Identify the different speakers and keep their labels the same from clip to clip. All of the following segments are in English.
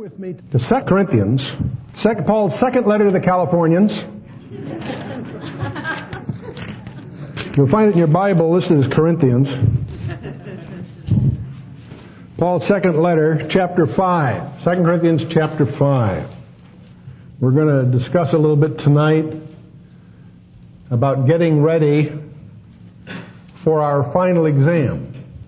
Speaker 1: with me to 2 Corinthians, Paul's second letter to the Californians. You'll find it in your Bible listed as Corinthians. Paul's second letter, chapter 5. 2 Corinthians chapter 5. We're going to discuss a little bit tonight about getting ready for our final exam.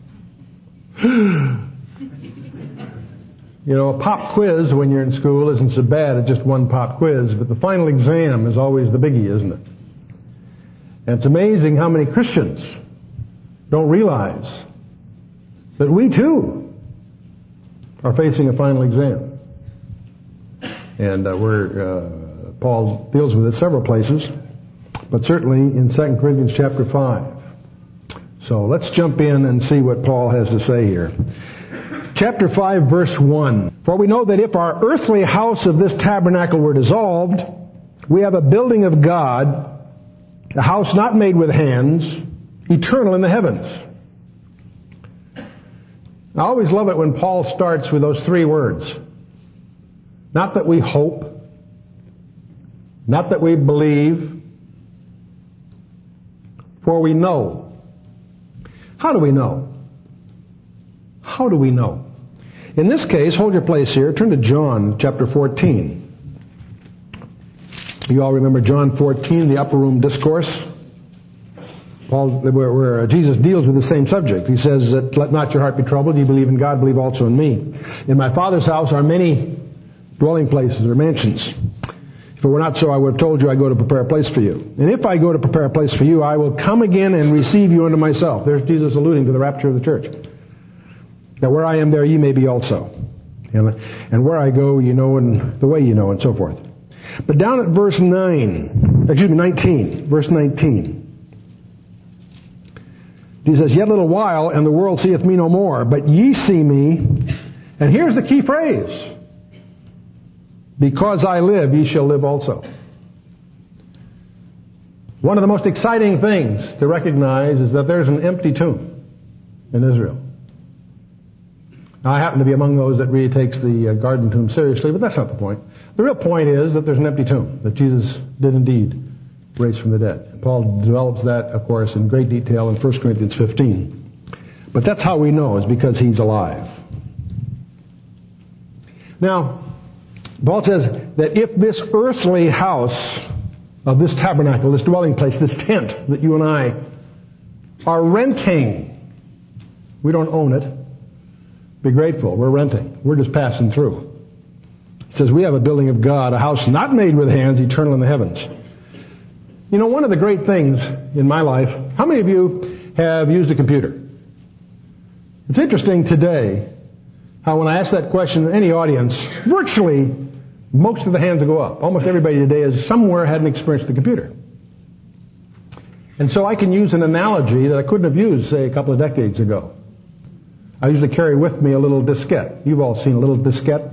Speaker 1: You know, a pop quiz when you're in school isn't so bad as just one pop quiz, but the final exam is always the biggie, isn't it? And it's amazing how many Christians don't realize that we too are facing a final exam. And Paul deals with it several places, but certainly in 2 Corinthians chapter 5. So let's jump in and see what Paul has to say here. Chapter 5, verse 1. For we know that if our earthly house of this tabernacle were dissolved, we have a building of God, a house not made with hands, eternal in the heavens. I always love it when Paul starts with those three words. Not that we hope, not that we believe, for we know. How do we know? How do we know? In this case, hold your place here. Turn to John chapter 14. You all remember John 14, the upper room discourse? Where Jesus deals with the same subject. He says that, let not your heart be troubled. You believe in God, believe also in me. In my Father's house are many dwelling places or mansions. If it were not so, I would have told you I go to prepare a place for you. And if I go to prepare a place for you, I will come again and receive you unto myself. There's Jesus alluding to the rapture of the church. That where I am, there ye may be also. And where I go, you know, and the way you know, and so forth. But down at verse 19, verse 19. He says, yet a little while, and the world seeth me no more, but ye see me. And here's the key phrase. Because I live, ye shall live also. One of the most exciting things to recognize is that there's an empty tomb in Israel. Now, I happen to be among those that really takes the garden tomb seriously, but that's not the point. The real point is that there's an empty tomb, that Jesus did indeed raise from the dead. And Paul develops that, of course, in great detail in 1 Corinthians 15. But that's how we know, is because he's alive. Now, Paul says that if this earthly house of this tabernacle, this dwelling place, this tent that you and I are renting, we don't own it. Be grateful. We're renting. We're just passing through. It says we have a building of God, a house not made with hands, eternal in the heavens. You know, one of the great things in my life, how many of you have used a computer? It's interesting today how when I ask that question in any audience, virtually most of the hands will go up. Almost everybody today has somewhere had an experience with the computer. And so I can use an analogy that I couldn't have used, say, a couple of decades ago. I usually carry with me a little diskette. You've all seen a little diskette,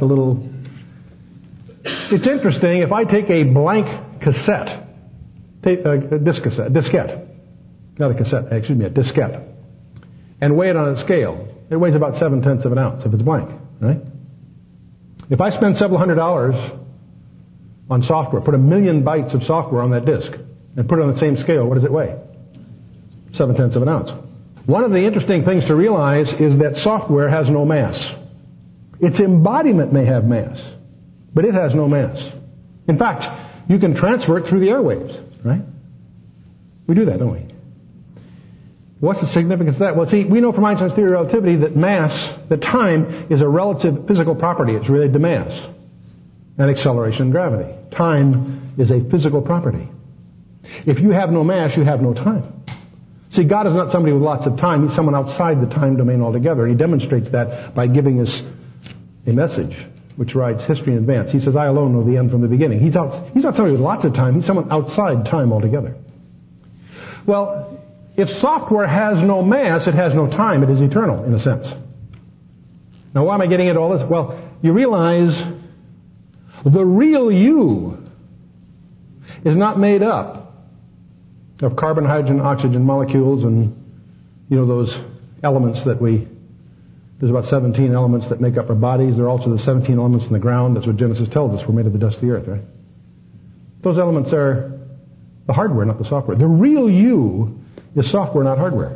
Speaker 1: It's interesting, if I take a blank cassette, a diskette, not a cassette, excuse me, a diskette, and weigh it on a scale, it weighs about 0.7 of an ounce if it's blank, right? If I spend several $100s on software, put 1 million bytes of software on that disk, and put it on the same scale, what does it weigh? 0.7 of an ounce. One of the interesting things to realize is that software has no mass. Its embodiment may have mass, but it has no mass. In fact, you can transfer it through the airwaves, right? We do that, don't we? What's the significance of that? Well, see, we know from Einstein's theory of relativity that that time is a relative physical property. It's related to mass and acceleration and gravity. Time is a physical property. If you have no mass, you have no time. See, God is not somebody with lots of time. He's someone outside the time domain altogether. He demonstrates that by giving us a message which writes history in advance. He says, I alone know the end from the beginning. He's not somebody with lots of time. He's someone outside time altogether. Well, if software has no mass, it has no time. It is eternal, in a sense. Now, why am I getting into all this? Well, you realize the real you is not made up of carbon, hydrogen, oxygen molecules and, those elements that we There's about 17 elements that make up our bodies. There are also the 17 elements in the ground. That's what Genesis tells us. We're made of the dust of the earth, right? Those elements are the hardware, not the software. The real you is software, not hardware.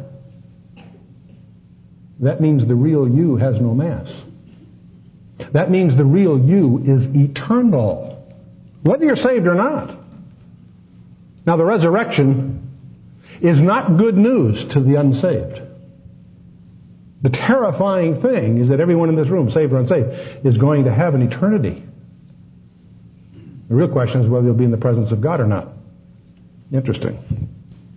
Speaker 1: That means the real you has no mass. That means the real you is eternal, whether you're saved or not. Now, the resurrection is not good news to the unsaved. The terrifying thing is that everyone in this room, saved or unsaved, is going to have an eternity. The real question is whether they'll be in the presence of God or not. Interesting.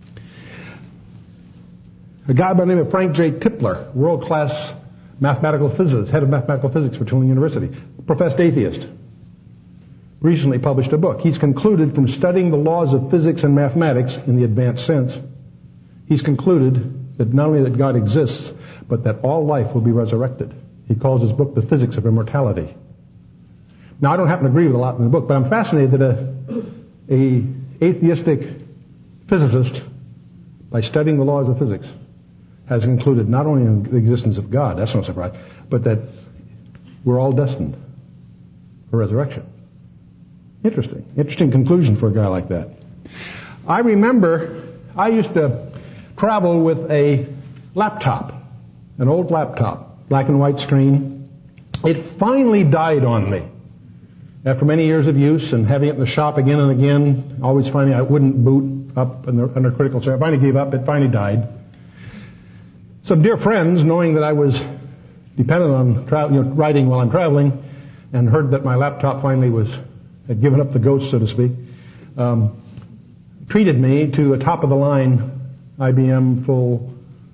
Speaker 1: A guy by the name of Frank J. Tipler, world-class mathematical physicist, head of mathematical physics for Tulane University, professed atheist, recently published a book. He's concluded from studying the laws of physics and mathematics in the advanced sense, he's concluded that not only that God exists, but that all life will be resurrected. He calls his book The Physics of Immortality. Now, I don't happen to agree with a lot in the book, but I'm fascinated that a atheistic physicist, by studying the laws of physics, has concluded not only in the existence of God, that's no surprise, but that we're all destined for resurrection. Interesting conclusion for a guy like that. I remember I used to travel with a laptop, an old laptop, black and white screen. It finally died on me. After many years of use and having it in the shop again and again, always finding I wouldn't boot up under critical circumstances. I finally gave up. It finally died. Some dear friends, knowing that I was dependent on writing while I'm traveling, and heard that my laptop finally had given up the ghost, so to speak, treated me to a top-of-the-line IBM full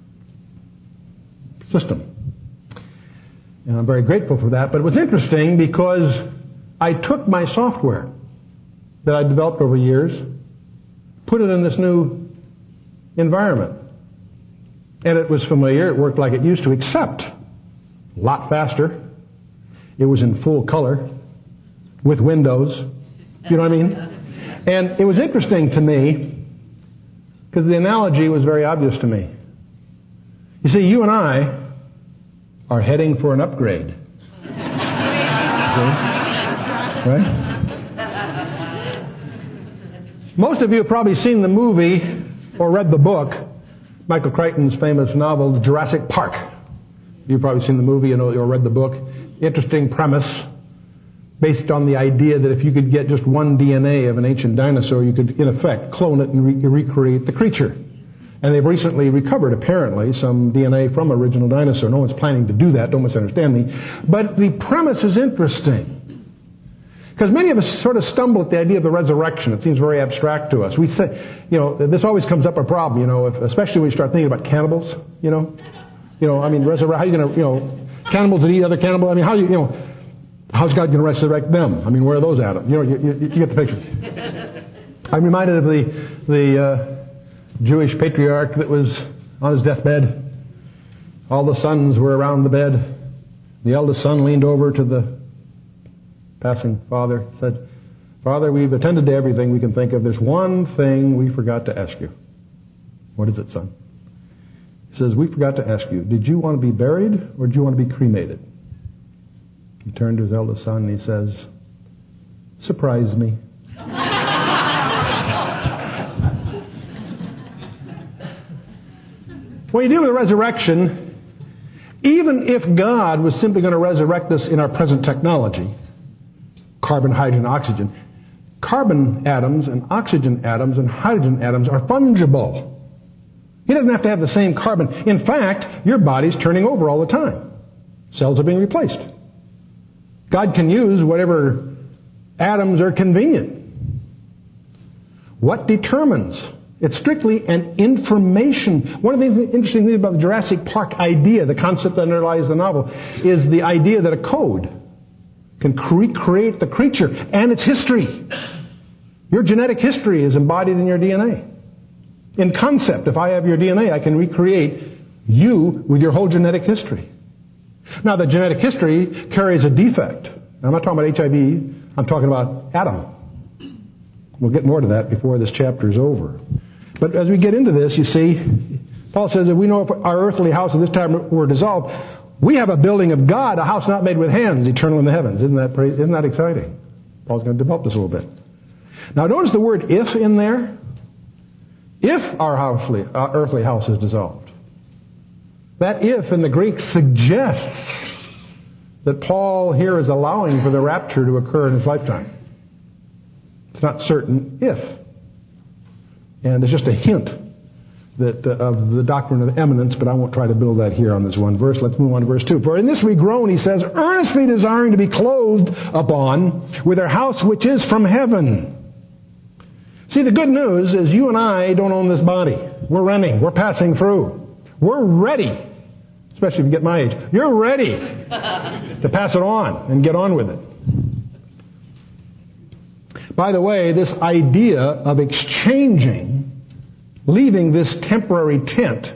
Speaker 1: system. And I'm very grateful for that. But it was interesting because I took my software that I developed over years, put it in this new environment. And it was familiar. It worked like it used to, except a lot faster. It was in full color with windows. You know what I mean? And it was interesting to me because the analogy was very obvious to me. You see, you and I are heading for an upgrade. Right? Most of you have probably seen the movie or read the book, Michael Crichton's famous novel, Jurassic Park. You've probably seen the movie or read the book. Interesting premise based on the idea that if you could get just one DNA of an ancient dinosaur, you could, in effect, clone it and recreate the creature. And they've recently recovered, apparently, some DNA from original dinosaur. No one's planning to do that, don't misunderstand me. But the premise is interesting. Because many of us sort of stumble at the idea of the resurrection. It seems very abstract to us. We say, this always comes up a problem, especially when you start thinking about cannibals, I mean, how are you going to, cannibals that eat other cannibals, I mean, how's God going to resurrect them? I mean, where are those at? You get the picture. I'm reminded of the Jewish patriarch that was on his deathbed. All the sons were around the bed. The eldest son leaned over to the passing father, said, "Father, we've attended to everything we can think of. There's one thing we forgot to ask you." "What is it, son?" He says, "We forgot to ask you, did you want to be buried or did you want to be cremated?" He turned to his eldest son and he says, "Surprise me." When you deal with the resurrection, even if God was simply going to resurrect us in our present technology, carbon, hydrogen, oxygen, carbon atoms and oxygen atoms and hydrogen atoms are fungible. He doesn't have to have the same carbon. In fact, your body's turning over all the time. Cells are being replaced. God can use whatever atoms are convenient. What determines? It's strictly an information. One of the interesting things about the Jurassic Park idea, the concept that underlies the novel, is the idea that a code can recreate the creature and its history. Your genetic history is embodied in your DNA. In concept, if I have your DNA, I can recreate you with your whole genetic history. Now, the genetic history carries a defect. I'm not talking about HIV, I'm talking about Adam. We'll get more to that before this chapter is over. But as we get into this, you see, Paul says that we know if our earthly house at this time were dissolved, We have a building of God, a house not made with hands, eternal in the heavens. Isn't that exciting? Paul's going to develop this a little bit. Now notice the word if in there. If our earthly house is dissolved. That if in the Greek suggests that Paul here is allowing for the rapture to occur in his lifetime. It's not certain if. And it's just a hint that of the doctrine of eminence, but I won't try to build that here on this one verse. Let's move on to verse 2. For in this we groan, he says, earnestly desiring to be clothed upon with our house which is from heaven. See, the good news is you and I don't own this body. We're renting. We're passing through. We're ready, especially if you get my age. You're ready to pass it on and get on with it. By the way, this idea of exchanging, leaving this temporary tent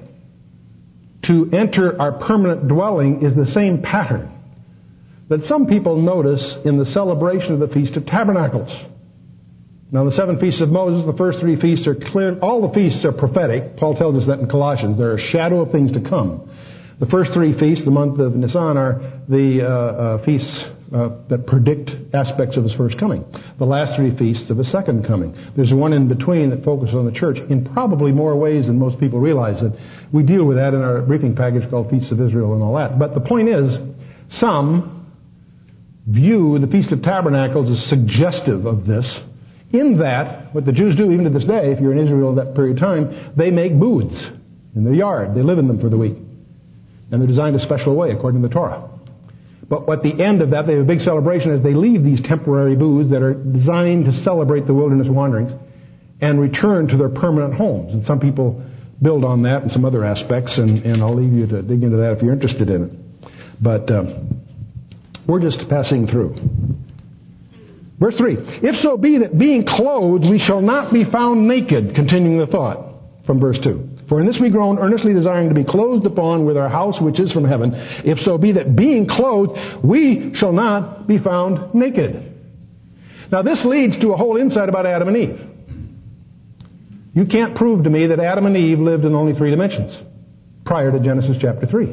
Speaker 1: to enter our permanent dwelling is the same pattern that some people notice in the celebration of the Feast of Tabernacles. Now, the 7 feasts of Moses, the first 3 feasts are clear. All the feasts are prophetic. Paul tells us that in Colossians. They're a shadow of things to come. The first 3 feasts, the month of Nisan, are the feasts that predict aspects of his first coming. The last 3 feasts of his second coming. There's one in between that focuses on the church in probably more ways than most people realize. That we deal with that in our briefing package called Feasts of Israel and all that. But the point is, some view the Feast of Tabernacles as suggestive of this. In that, what the Jews do even to this day, if you're in Israel at that period of time, they make booths in their yard. They live in them for the week. And they're designed a special way according to the Torah. But at the end of that, they have a big celebration as they leave these temporary booths that are designed to celebrate the wilderness wanderings and return to their permanent homes. And some people build on that and some other aspects, and I'll leave you to dig into that if you're interested in it. But we're just passing through. Verse 3, if so be that being clothed we shall not be found naked, continuing the thought from verse 2. For in this we groan, earnestly desiring to be clothed upon with our house which is from heaven, if so be that being clothed we shall not be found naked. Now this leads to a whole insight about Adam and Eve. You can't prove to me that Adam and Eve lived in only 3 dimensions prior to Genesis chapter 3.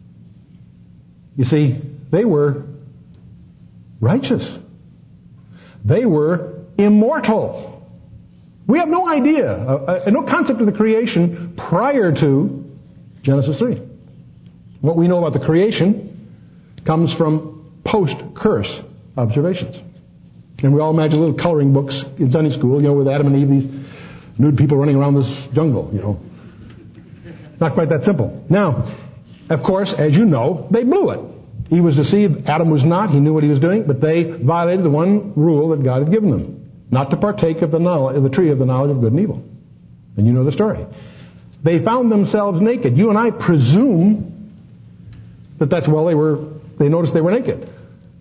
Speaker 1: You see, they were righteous. They were immortal. We have no idea, no concept of the creation prior to Genesis 3. What we know about the creation comes from post-curse observations. And we all imagine little coloring books in Sunday school, with Adam and Eve, these nude people running around this jungle, Not quite that simple. Now, of course, as you know, they blew it. Eve was deceived. Adam was not. He knew what he was doing, but they violated the one rule that God had given them. Not to partake of the tree of the knowledge of good and evil. And you know the story. They found themselves naked. You and I presume that they noticed they were naked.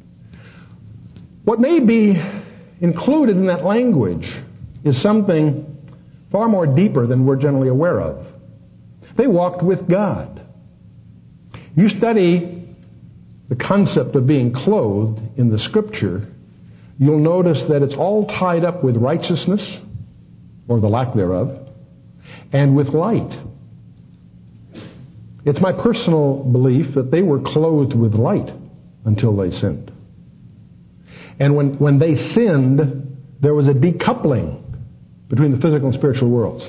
Speaker 1: What may be included in that language is something far more deeper than we're generally aware of. They walked with God. You study the concept of being clothed in the Scripture, you'll notice that it's all tied up with righteousness, or the lack thereof, and with light. It's my personal belief that they were clothed with light until they sinned. And when they sinned, there was a decoupling between the physical and spiritual worlds.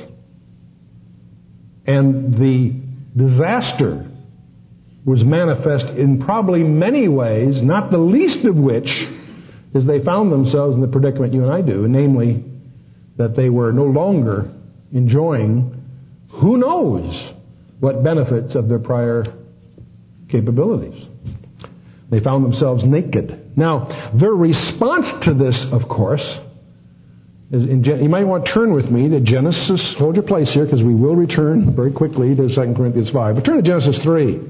Speaker 1: And the disaster was manifest in probably many ways, not the least of which is they found themselves in the predicament you and I do, namely that they were no longer enjoying who knows what benefits of their prior capabilities. They found themselves naked. Now, their response to this, of course, is you might want to turn with me to Genesis. Hold your place here because we will return very quickly to 2 Corinthians 5. But turn to Genesis 3.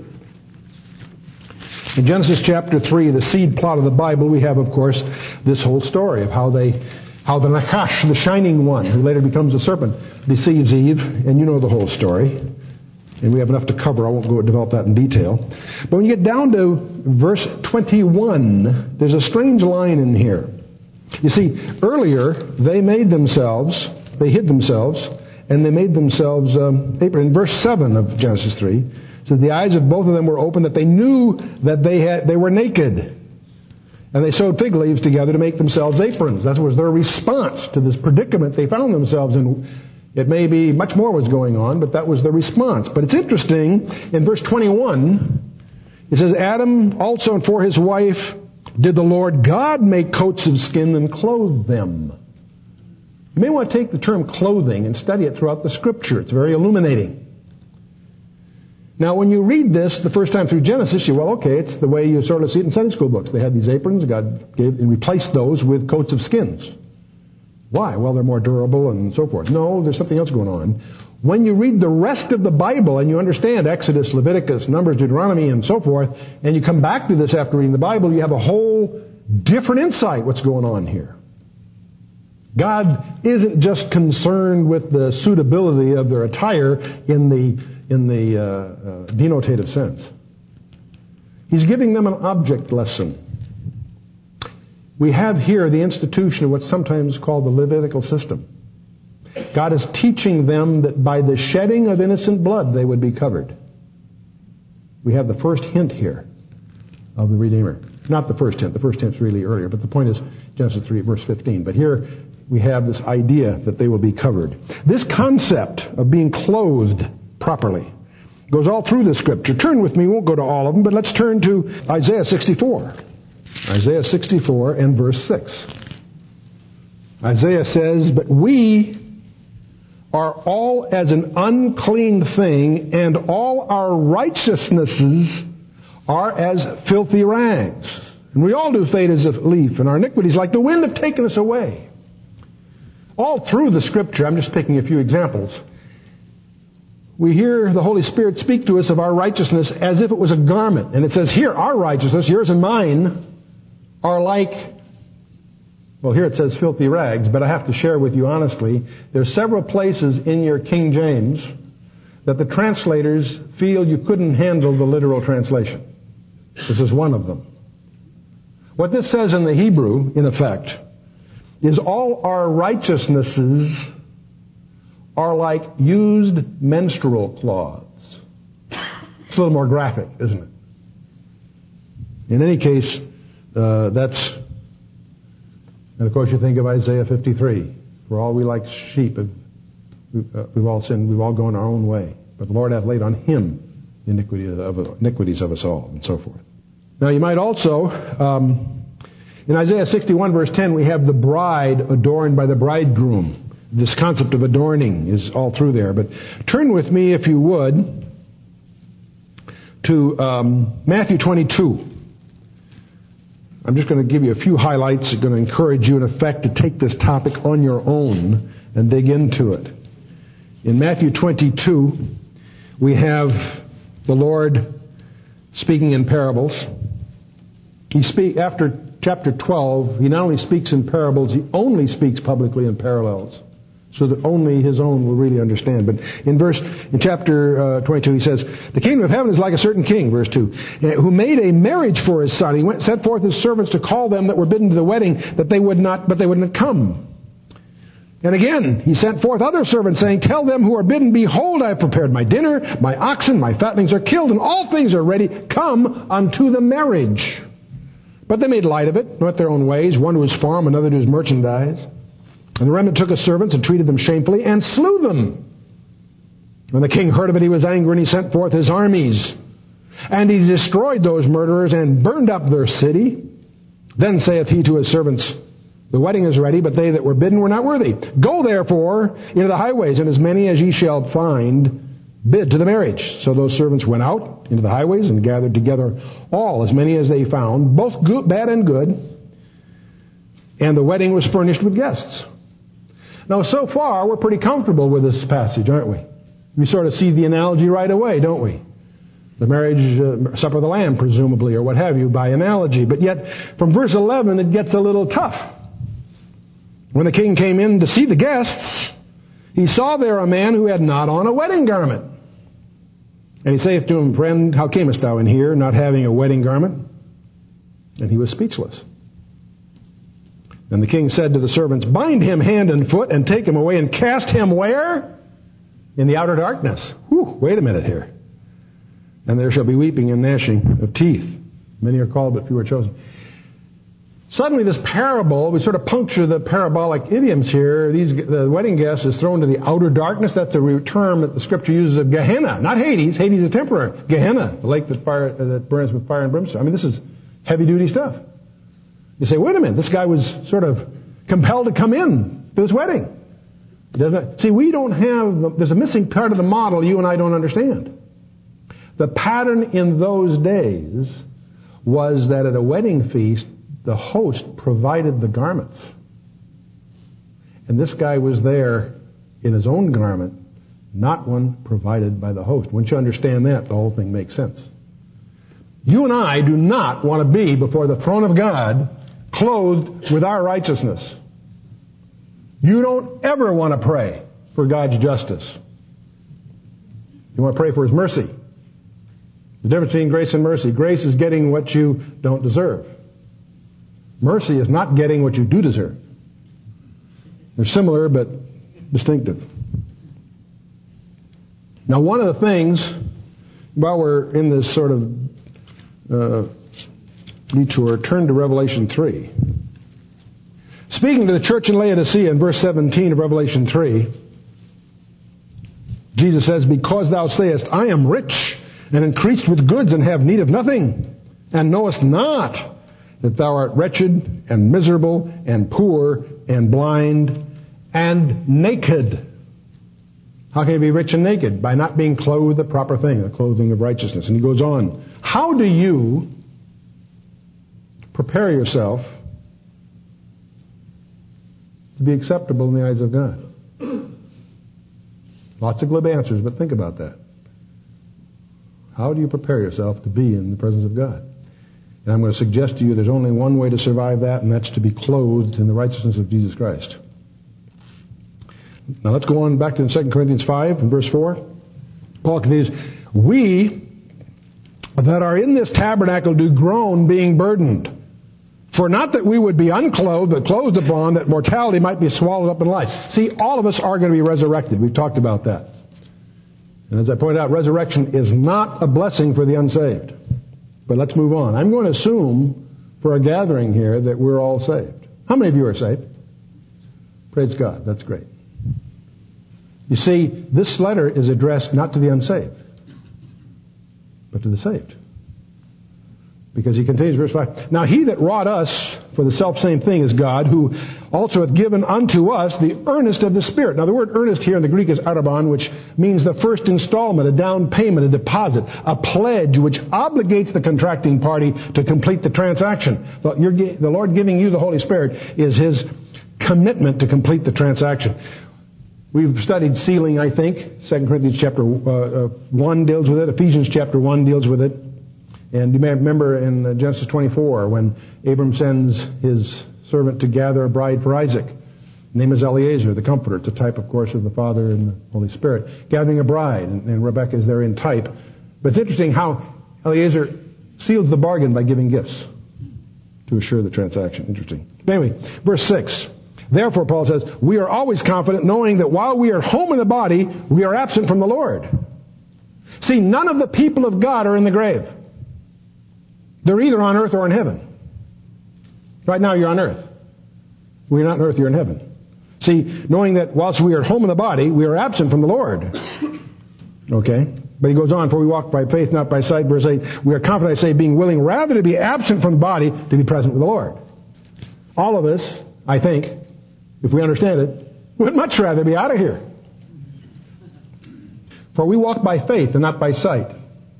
Speaker 1: In Genesis chapter 3, the seed plot of the Bible, we have, of course, this whole story of how the Nachash, the shining one, who later becomes a serpent, deceives Eve, and you know the whole story. And we have enough to cover. I won't go develop that in detail. But when you get down to verse 21, there's a strange line in here. You see, earlier, they hid themselves, and they made themselves, in verse 7 of Genesis 3, So the eyes of both of them were open, that they knew that they were naked. And they sewed fig leaves together to make themselves aprons. That was their response to this predicament they found themselves in. It may be much more was going on, but that was their response. But it's interesting, in verse 21, it says, Adam also and for his wife did the Lord God make coats of skin and clothe them. You may want to take the term clothing and study it throughout the Scripture. It's very illuminating. Now, when you read this the first time through Genesis, it's the way you sort of see it in Sunday school books. They had these aprons, God gave and replaced those with coats of skins. Why? Well, they're more durable and so forth. No, there's something else going on. When you read the rest of the Bible and you understand Exodus, Leviticus, Numbers, Deuteronomy, and so forth, and you come back to this after reading the Bible, you have a whole different insight what's going on here. God isn't just concerned with the suitability of their attire in the denotative sense. He's giving them an object lesson. We have here the institution of what's sometimes called the Levitical system. God is teaching them that by the shedding of innocent blood they would be covered. We have the first hint here of the Redeemer. Not the first hint. The first hint's really earlier, but the point is Genesis 3, verse 15. But here we have this idea that they will be covered. This concept of being clothed properly goes all through the Scripture. Turn with me, we won't go to all of them, but let's turn to Isaiah 64. Isaiah 64 and verse 6. Isaiah says, But we are all as an unclean thing, and all our righteousnesses are as filthy rags. And we all do fade as a leaf, and our iniquities like the wind have taken us away. All through the Scripture, I'm just picking a few examples, we hear the Holy Spirit speak to us of our righteousness as if it was a garment. And it says here, our righteousness, yours and mine, are like, well, here it says filthy rags, but I have to share with you honestly, there's several places in your King James that the translators feel you couldn't handle the literal translation. This is one of them. What this says in the Hebrew, in effect, is all our righteousnesses are like used menstrual cloths. It's a little more graphic, isn't it? In any case, that's, and of course you think of Isaiah 53. For all we like sheep, we've all sinned, we've all gone our own way. But the Lord hath laid on him the iniquities of us all, and so forth. Now you might also, in Isaiah 61 verse 10, we have the bride adorned by the bridegroom. This concept of adorning is all through there. But turn with me, if you would, to Matthew 22. I'm just going to give you a few highlights. I'm going to encourage you, in effect, to take this topic on your own and dig into it. In Matthew 22, we have the Lord speaking in parables. After chapter 12, he not only speaks in parables, he only speaks publicly in parallels, so that only his own will really understand. But in chapter 22, he says, The kingdom of heaven is like a certain king, verse 2, who made a marriage for his son. He sent forth his servants to call them that were bidden to the wedding, but they wouldn't come. And again, he sent forth other servants, saying, Tell them who are bidden, Behold, I have prepared my dinner, my oxen, my fatlings are killed, and all things are ready. Come unto the marriage. But they made light of it, went their own ways, one to his farm, another to his merchandise. And the remnant took his servants and treated them shamefully and slew them. When the king heard of it, he was angry, and he sent forth his armies. And he destroyed those murderers and burned up their city. Then saith he to his servants, The wedding is ready, but they that were bidden were not worthy. Go therefore into the highways, and as many as ye shall find, bid to the marriage. So those servants went out into the highways and gathered together all, as many as they found, both good, bad and good. And the wedding was furnished with guests. Now, so far, we're pretty comfortable with this passage, aren't we? We sort of see the analogy right away, don't we? The marriage supper of the Lamb, presumably, or what have you, by analogy. But yet, from verse 11, it gets a little tough. When the king came in to see the guests, he saw there a man who had not on a wedding garment. And he saith to him, Friend, how camest thou in here, not having a wedding garment? And he was speechless. And the king said to the servants, Bind him hand and foot, and take him away, and cast him where? In the outer darkness. Whew, wait a minute here. and there shall be weeping and gnashing of teeth. Many are called, but few are chosen. Suddenly this parable, we sort of puncture the parabolic idioms here. The wedding guest is thrown to the outer darkness. That's a term that the Scripture uses of Gehenna. Not Hades. Hades is temporary. Gehenna, the lake that burns with fire and brimstone. I mean, this is heavy-duty stuff. You say, wait a minute, this guy was sort of compelled to come in to his wedding. See, we don't have, there's a missing part of the model you and I don't understand. The pattern in those days was that at a wedding feast, the host provided the garments. And this guy was there in his own garment, not one provided by the host. Once you understand that, the whole thing makes sense. You and I do not want to be before the throne of God clothed with our righteousness. You don't ever want to pray for God's justice. You want to pray for His mercy. The difference between grace and mercy. Grace is getting what you don't deserve. Mercy is not getting what you do deserve. They're similar but distinctive. Now, one of the things, while we're in this sort of detour, turn to Revelation 3. Speaking to the church in Laodicea in verse 17 of Revelation 3, Jesus says, because thou sayest, I am rich and increased with goods and have need of nothing, and knowest not that thou art wretched and miserable and poor and blind and naked. How can you be rich and naked? By not being clothed the proper thing, the clothing of righteousness. And he goes on. How do you prepare yourself to be acceptable in the eyes of God? Lots of glib answers, but think about that. How do you prepare yourself to be in the presence of God? And I'm going to suggest to you there's only one way to survive that, and that's to be clothed in the righteousness of Jesus Christ. Now let's go on back to 2 Corinthians 5 and verse 4. Paul continues, we that are in this tabernacle do groan, being burdened. For not that we would be unclothed, but clothed upon, that mortality might be swallowed up in life. See, all of us are going to be resurrected. We've talked about that. And as I pointed out, resurrection is not a blessing for the unsaved. But let's move on. I'm going to assume for a gathering here that we're all saved. How many of you are saved? Praise God. That's great. You see, this letter is addressed not to the unsaved, but to the saved. Because he continues, verse 5, now he that wrought us for the selfsame thing is God, who also hath given unto us the earnest of the Spirit. Now the word earnest here in the Greek is arabon, which means the first installment, a down payment, a deposit, a pledge which obligates the contracting party to complete the transaction. The Lord giving you the Holy Spirit is His commitment to complete the transaction. We've studied sealing, I think. 2 Corinthians chapter 1 deals with it. Ephesians chapter 1 deals with it. And you may remember in Genesis 24 when Abram sends his servant to gather a bride for Isaac. His name is Eliezer, the Comforter. It's a type, of course, of the Father and the Holy Spirit. Gathering a bride, and Rebekah is there in type. But it's interesting how Eliezer seals the bargain by giving gifts to assure the transaction. Interesting. Anyway, verse 6. Therefore, Paul says, we are always confident, knowing that while we are home in the body, we are absent from the Lord. See, none of the people of God are in the grave. They're either on earth or in heaven. Right now you're on earth. When you're not on earth, you're in heaven. See, knowing that whilst we are home in the body, we are absent from the Lord. Okay? But he goes on, for we walk by faith, not by sight. Verse 8, we are confident, I say, being willing rather to be absent from the body, to be present with the Lord. All of us, I think, if we understand it, would much rather be out of here. For we walk by faith and not by sight.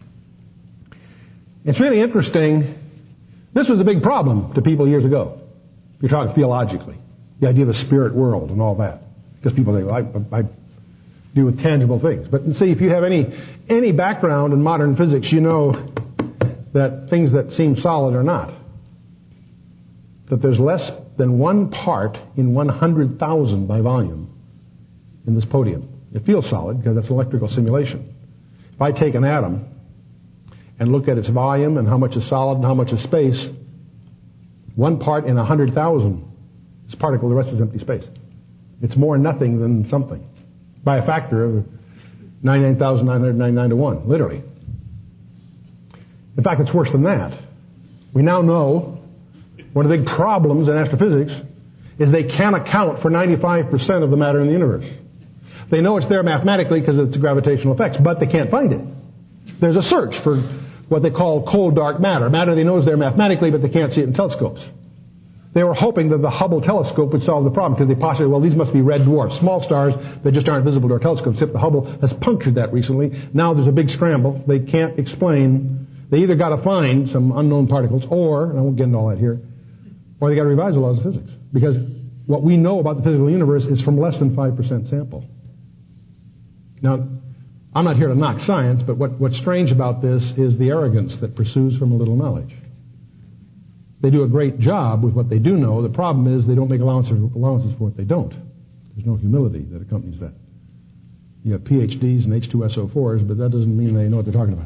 Speaker 1: It's really interesting. This was a big problem to people years ago. You're talking theologically. The idea of a spirit world and all that. Because people think, well, I deal with tangible things. But see, if you have any background in modern physics, you know that things that seem solid are not. That there's less than one part in 100,000 by volume in this podium. It feels solid because that's an electrical simulation. If I take an atom and look at its volume and how much is solid and how much is space, one part in 100,000 is particle, the rest is empty space. It's more nothing than something. By a factor of 99,999 to 1, literally. In fact, it's worse than that. We now know one of the big problems in astrophysics is they can't account for 95% of the matter in the universe. They know it's there mathematically because it's gravitational effects, but they can't find it. There's a search for what they call cold dark matter. Matter they know is there mathematically, but they can't see it in telescopes. They were hoping that the Hubble telescope would solve the problem because they postulated, well, these must be red dwarfs, small stars that just aren't visible to our telescopes. Except the Hubble has punctured that recently. Now there's a big scramble. They can't explain. They either got to find some unknown particles, or, and I won't get into all that here, or they got to revise the laws of physics. Because what we know about the physical universe is from less than 5% sample. Now, I'm not here to knock science, but what's strange about this is the arrogance that pursues from a little knowledge. They do a great job with what they do know. The problem is they don't make allowances for what they don't. There's no humility that accompanies that. You have PhDs and H2SO4s, but that doesn't mean they know what they're talking about.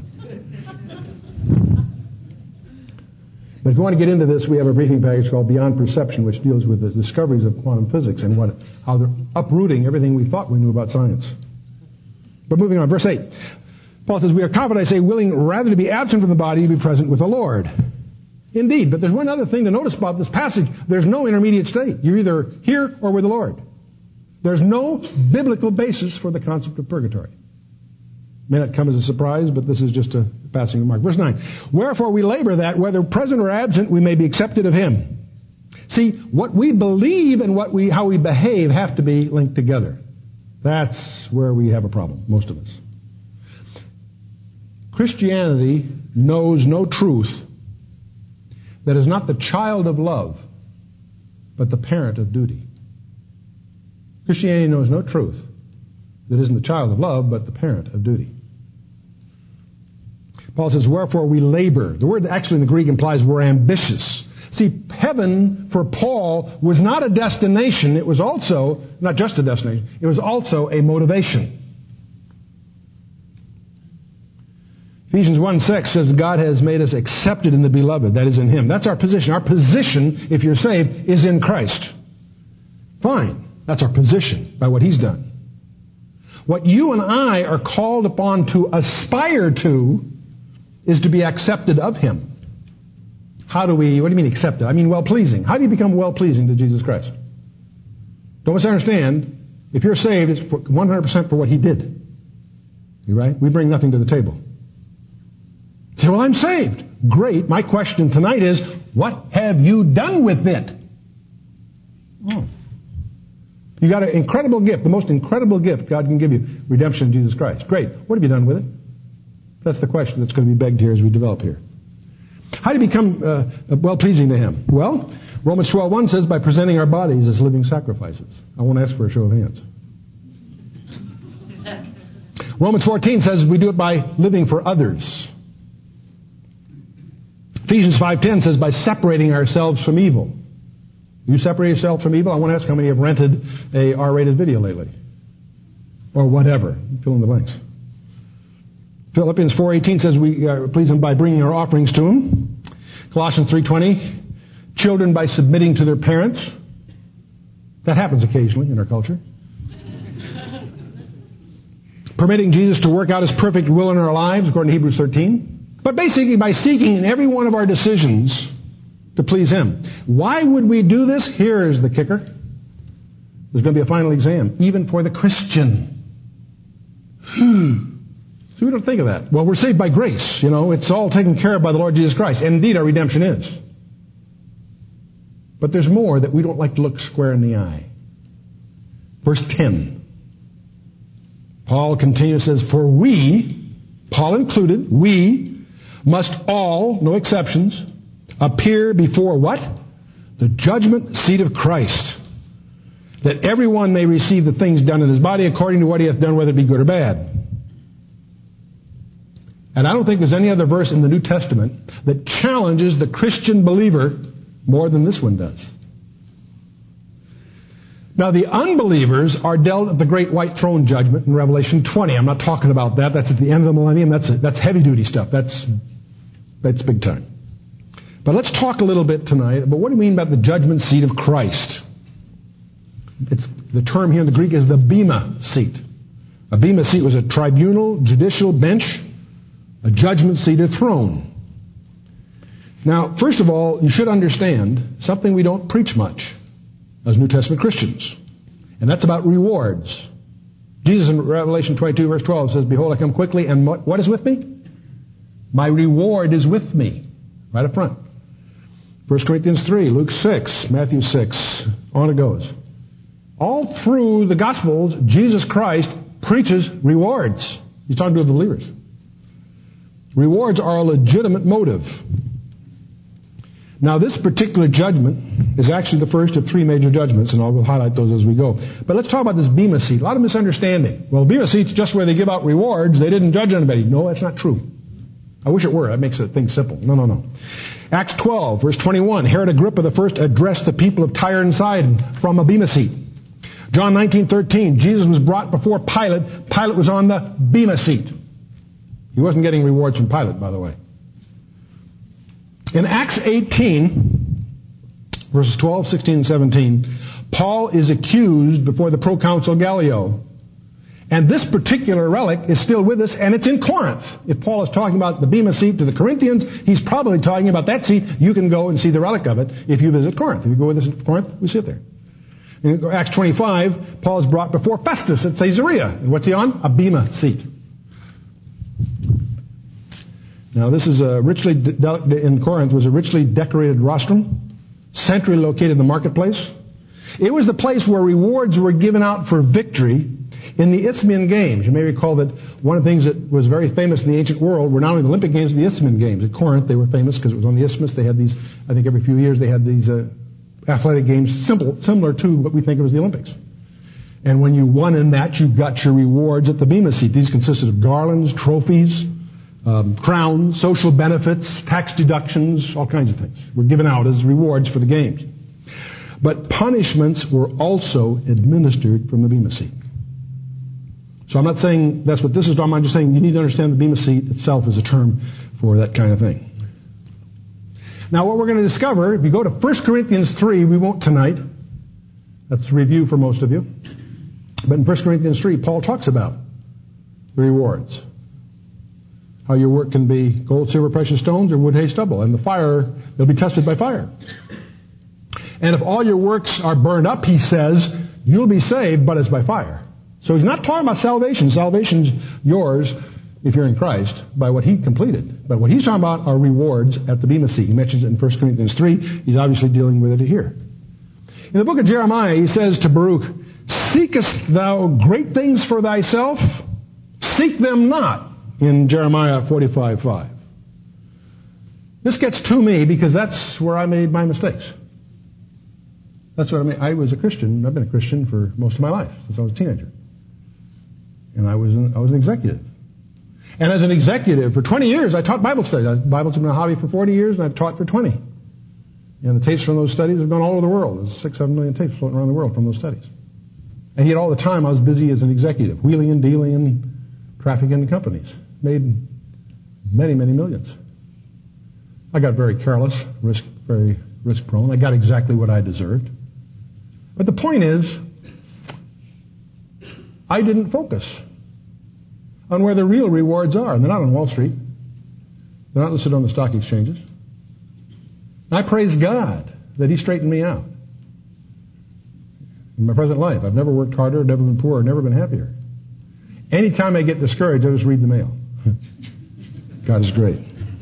Speaker 1: But if you want to get into this, we have a briefing package called Beyond Perception, which deals with the discoveries of quantum physics and how they're uprooting everything we thought we knew about science. But moving on, verse 8. Paul says, we are confident, I say, willing rather to be absent from the body to be present with the Lord. Indeed, but there's one other thing to notice about this passage. There's no intermediate state. You're either here or with the Lord. There's no biblical basis for the concept of purgatory. May not come as a surprise, but this is just a passing remark. Verse 9. Wherefore we labor that, whether present or absent, we may be accepted of Him. See, what we believe and how we behave have to be linked together. That's where we have a problem, most of us. Christianity knows no truth that is not the child of love, but the parent of duty. Christianity knows no truth that isn't the child of love, but the parent of duty. Paul says, wherefore we labor. The word actually in the Greek implies we're ambitious. See, heaven for Paul was not a destination. It was also, not just a destination, it was also a motivation. Ephesians 1:6 says God has made us accepted in the beloved, that is in Him. That's our position. Our position, if you're saved, is in Christ. Fine. That's our position by what He's done. What you and I are called upon to aspire to is to be accepted of Him. What do you mean accepted? I mean well-pleasing. How do you become well-pleasing to Jesus Christ? Don't misunderstand. If you're saved, it's 100% for what He did. You right? We bring nothing to the table. You say, well, I'm saved. Great. My question tonight is, what have you done with it? Oh. You got an incredible gift, the most incredible gift God can give you, redemption in Jesus Christ. Great. What have you done with it? That's the question that's going to be begged here as we develop here. How do you become well-pleasing to Him? Well, Romans 12:1 says, by presenting our bodies as living sacrifices. I won't ask for a show of hands. Romans 14 says we do it by living for others. Ephesians 5:10 says by separating ourselves from evil. You separate yourself from evil? I want to ask how many have rented a R-rated video lately. Or whatever. Fill in the blanks. Philippians 4:18 says we please Him by bringing our offerings to Him. Colossians 3:20, children by submitting to their parents. That happens occasionally in our culture. Permitting Jesus to work out His perfect will in our lives, according to Hebrews 13. But basically by seeking in every one of our decisions to please Him. Why would we do this? Here is the kicker. There's going to be a final exam, even for the Christian. So we don't think of that. Well, we're saved by grace. It's all taken care of by the Lord Jesus Christ. And indeed, our redemption is. But there's more that we don't like to look square in the eye. Verse 10. Paul continues, says, for we, Paul included, we must all, no exceptions, appear before what? The judgment seat of Christ. That everyone may receive the things done in his body according to what he hath done, whether it be good or bad. And I don't think there's any other verse in the New Testament that challenges the Christian believer more than this one does. Now, the unbelievers are dealt at the great white throne judgment in Revelation 20. I'm not talking about that. That's at the end of the millennium. That's heavy-duty stuff. That's big time. But let's talk a little bit tonight about what do you mean about the judgment seat of Christ? The term here in the Greek is the bema seat. A bema seat was a tribunal, judicial bench, a judgment seat, a throne. Now, first of all, you should understand something we don't preach much as New Testament Christians. And that's about rewards. Jesus in Revelation 22 verse 12 says, "Behold, I come quickly, and what is with me? My reward is with me." Right up front. 1 Corinthians 3, Luke 6, Matthew 6, on it goes. All through the Gospels, Jesus Christ preaches rewards. He's talking to the believers. Rewards are a legitimate motive. Now, this particular judgment is actually the first of three major judgments, and I will highlight those as we go. But let's talk about this Bema seat. A lot of misunderstanding. Well, Bema seat's just where they give out rewards. They didn't judge anybody. No, that's not true. I wish it were. That makes things simple. No. Acts 12, verse 21. Herod Agrippa the first addressed the people of Tyre and Sidon from a Bema seat. John 19:13. Jesus was brought before Pilate. Pilate was on the Bema seat. He wasn't getting rewards from Pilate, by the way. In Acts 18, verses 12, 16, and 17, Paul is accused before the proconsul Gallio. And this particular relic is still with us, and it's in Corinth. If Paul is talking about the Bema seat to the Corinthians, he's probably talking about that seat. You can go and see the relic of it if you visit Corinth. If you go with us to Corinth, we see it there. In Acts 25, Paul is brought before Festus at Caesarea. And what's he on? A Bema seat. Now, this is in Corinth was a richly decorated rostrum, centrally located in the marketplace. It was the place where rewards were given out for victory in the Isthmian Games. You may recall that one of the things that was very famous in the ancient world were not only the Olympic Games, but the Isthmian Games. At Corinth, they were famous because it was on the Isthmus. They had these, I think every few years they had these athletic games similar to what we think of as the Olympics. And when you won in that, you got your rewards at the Bema seat. These consisted of garlands, trophies, crowns, social benefits, tax deductions, all kinds of things were given out as rewards for the games. But punishments were also administered from the Bema seat. So I'm not saying that's what this is. I'm just saying you need to understand the Bema seat itself is a term for that kind of thing. Now what we're going to discover, if you go to 1 Corinthians 3, we won't tonight. That's a review for most of you. But in 1 Corinthians 3, Paul talks about the rewards. How your work can be gold, silver, precious stones, or wood, hay, stubble. And the fire, they'll be tested by fire. And if all your works are burned up, he says, you'll be saved, but it's by fire. So he's not talking about salvation. Salvation's yours if you're in Christ by what he completed. But what he's talking about are rewards at the Bema seat. He mentions it in 1 Corinthians 3. He's obviously dealing with it here. In the book of Jeremiah, he says to Baruch, "Seekest thou great things for thyself? Seek them not." In Jeremiah 45:5. This gets to me because that's where I made my mistakes. That's what I mean. I was a Christian. I've been a Christian for most of my life, since I was a teenager. And I was an executive. And as an executive, for 20 years, I taught Bible studies. Bible's been a hobby for 40 years, and I've taught for 20. And the tapes from those studies have gone all over the world. There's 6-7 million tapes floating around the world from those studies. And yet all the time I was busy as an executive, wheeling and dealing and trafficking in companies. Made many, many millions. I got very careless, very risk prone. I got exactly what I deserved. But the point is, I didn't focus on where the real rewards are. And they're not on Wall Street. They're not listed on the stock exchanges. And I praise God that He straightened me out. In my present life, I've never worked harder, never been poorer, never been happier. Anytime I get discouraged, I just read the mail. God is great.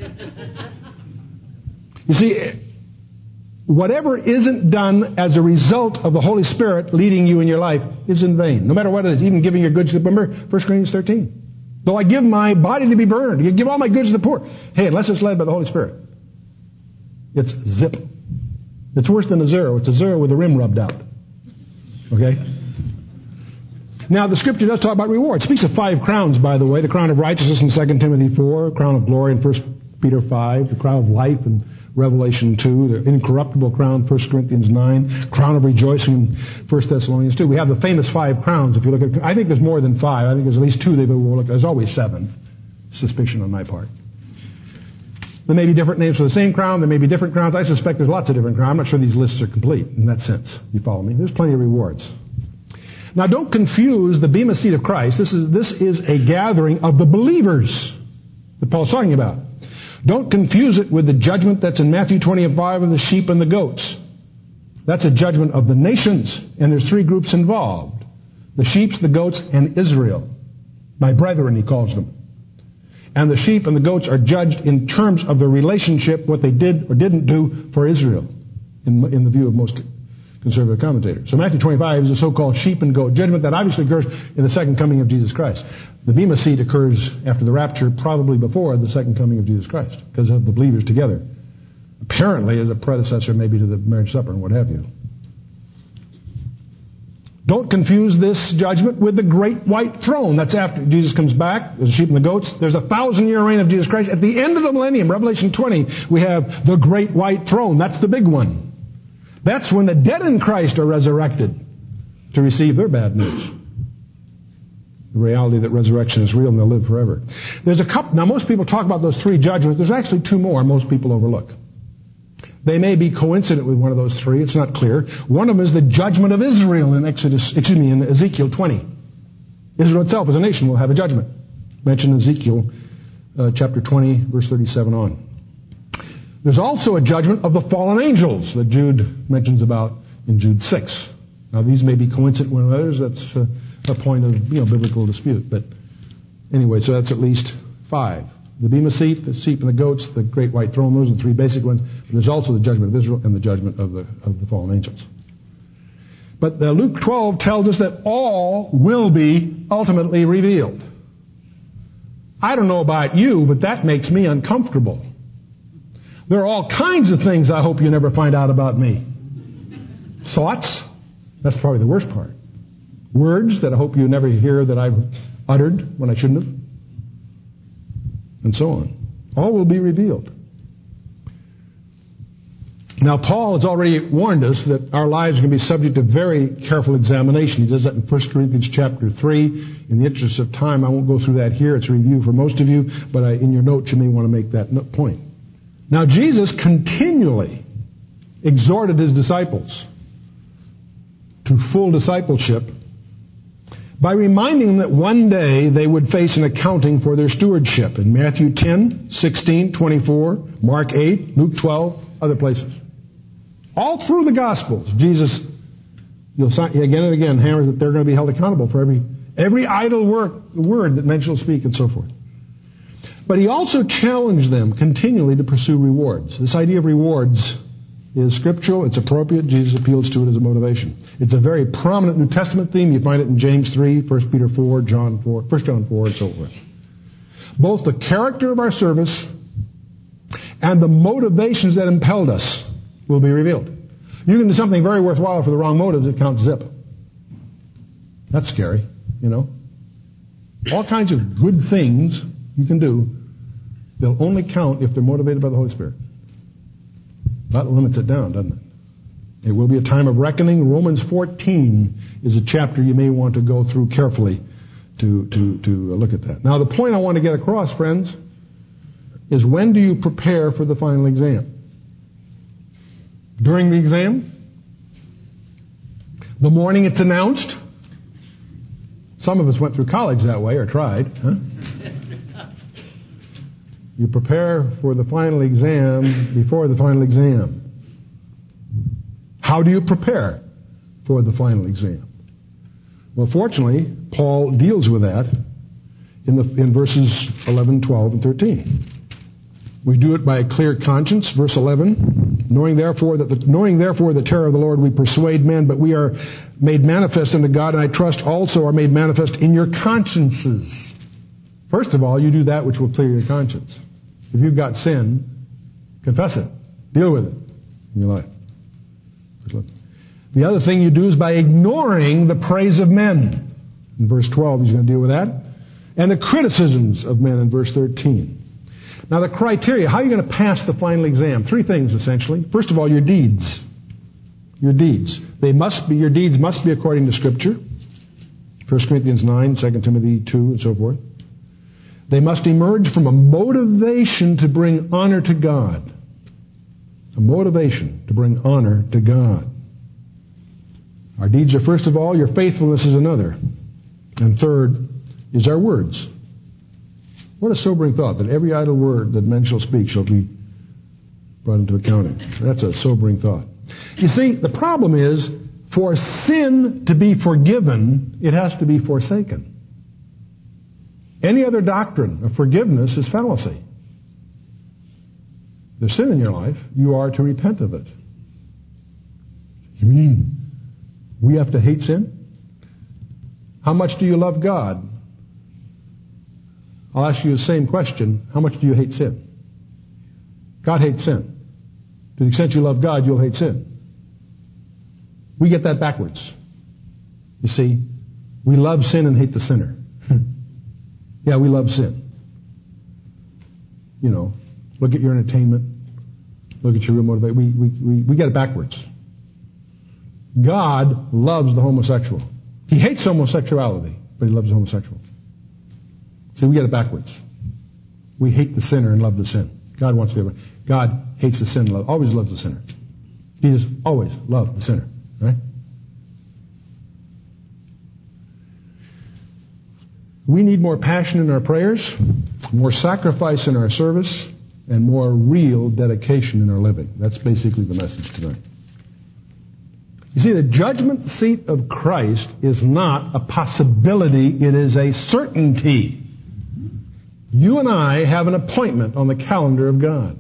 Speaker 1: You see, whatever isn't done as a result of the Holy Spirit leading you in your life is in vain. No matter what it is, even giving your goods to the poor. Remember 1 Corinthians 13. Though I give my body to be burned, I give all my goods to the poor. Hey, unless it's led by the Holy Spirit, it's zip. It's worse than a zero. It's a zero with the rim rubbed out. Okay? Now, the Scripture does talk about reward. It speaks of 5 crowns, by the way. The crown of righteousness in 2 Timothy 4, crown of glory in 1 Peter 5, the crown of life in Revelation 2, the incorruptible crown, 1 Corinthians 9, crown of rejoicing in 1 Thessalonians 2. We have the famous 5 crowns. If you look at, I think there's more than 5. I think there's at least 2 they've overlooked. There's always 7. Suspicion on my part. There may be different names for the same crown. There may be different crowns. I suspect there's lots of different crowns. I'm not sure these lists are complete in that sense. You follow me? There's plenty of rewards. Now, don't confuse the Bema seat of Christ. This is a gathering of the believers that Paul's talking about. Don't confuse it with the judgment that's in Matthew 25 of the sheep and the goats. That's a judgment of the nations, and there's three groups involved. The sheep, the goats, and Israel. My brethren, he calls them. And the sheep and the goats are judged in terms of the relationship, what they did or didn't do for Israel, in the view of most conservative commentators. So Matthew 25 is a so-called sheep and goat judgment that obviously occurs in the second coming of Jesus Christ. The Bema seat occurs after the rapture, probably before the second coming of Jesus Christ, because of the believers together. Apparently as a predecessor maybe to the marriage supper and what have you. Don't confuse this judgment with the great white throne. That's after Jesus comes back. There's the sheep and the goats. There's a 1,000-year reign of Jesus Christ. At the end of the millennium, Revelation 20, we have the great white throne. That's the big one. That's when the dead in Christ are resurrected to receive their bad news. The reality that resurrection is real and they'll live forever. There's a couple. Now most people talk about those three judgments. There's actually two more most people overlook. They may be coincident with one of those three. It's not clear. One of them is the judgment of Israel in in Ezekiel 20. Israel itself as a nation will have a judgment. Mentioned in Ezekiel chapter 20, verse 37 on. There's also a judgment of the fallen angels that Jude mentions about in Jude 6. Now these may be coincident with others. That's a point of biblical dispute. But anyway, so that's at least 5. The Bema seat, the sheep and the goats, the great white throne, those are the 3 basic ones. But there's also the judgment of Israel and the judgment of the fallen angels. But Luke 12 tells us that all will be ultimately revealed. I don't know about you, but that makes me uncomfortable. There are all kinds of things I hope you never find out about me. Thoughts, that's probably the worst part. Words that I hope you never hear that I've uttered when I shouldn't have. And so on. All will be revealed. Now, Paul has already warned us that our lives are going to be subject to very careful examination. He does that in 1 Corinthians chapter 3. In the interest of time, I won't go through that here. It's a review for most of you, but in your notes you may want to make that point. Now, Jesus continually exhorted his disciples to full discipleship by reminding them that one day they would face an accounting for their stewardship in Matthew 10, 16, 24, Mark 8, Luke 12, other places. All through the Gospels, Jesus, again and again, hammers that they're going to be held accountable for every idle word that men shall speak and so forth. But he also challenged them continually to pursue rewards. This idea of rewards is scriptural, it's appropriate, Jesus appeals to it as a motivation. It's a very prominent New Testament theme. You find it in James 3, 1 Peter 4, John 4, 1 John 4, and so forth. Both the character of our service and the motivations that impelled us will be revealed. You can do something very worthwhile for the wrong motives, it counts zip. That's scary, All kinds of good things you can do, they'll only count if they're motivated by the Holy Spirit. That limits it down, doesn't it? It will be a time of reckoning. Romans 14 is a chapter you may want to go through carefully to look at that. Now, the point I want to get across, friends, is when do you prepare for the final exam? During the exam? The morning it's announced? Some of us went through college that way, or tried. Huh? You prepare for the final exam before the final exam. How do you prepare for the final exam? Well, fortunately, Paul deals with that in verses 11, 12, and 13. We do it by a clear conscience. Verse 11, knowing therefore the terror of the Lord, we persuade men, but we are made manifest unto God, and I trust also are made manifest in your consciences. First of all, you do that which will clear your conscience. If you've got sin, confess it. Deal with it in your life. The other thing you do is by ignoring the praise of men. In verse 12, he's going to deal with that. And the criticisms of men in verse 13. Now the criteria, how are you going to pass the final exam? 3 things essentially. First of all, your deeds. Your deeds. Your deeds must be according to Scripture. 1 Corinthians 9, 2 Timothy 2, and so forth. They must emerge from a motivation to bring honor to God. A motivation to bring honor to God. Our deeds are first of all, your faithfulness is another. And third is our words. What a sobering thought, that every idle word that men shall speak shall be brought into accounting. That's a sobering thought. You see, the problem is, for sin to be forgiven, it has to be forsaken. Any other doctrine of forgiveness is fallacy. There's sin in your life, you are to repent of it. You mean we have to hate sin? How much do you love God? I'll ask you the same question. How much do you hate sin? God hates sin. To the extent you love God, you'll hate sin. We get that backwards. You see, we love sin and hate the sinner. Yeah, we love sin. You know, look at your entertainment. Look at your real motivation. We get it backwards. God loves the homosexual. He hates homosexuality, but He loves the homosexual. See, we get it backwards. We hate the sinner and love the sin. God wants the other way. God hates the sin, always loves the sinner. Jesus always loved the sinner, right? We need more passion in our prayers, more sacrifice in our service, and more real dedication in our living. That's basically the message tonight. You see, the judgment seat of Christ is not a possibility, it is a certainty. You and I have an appointment on the calendar of God.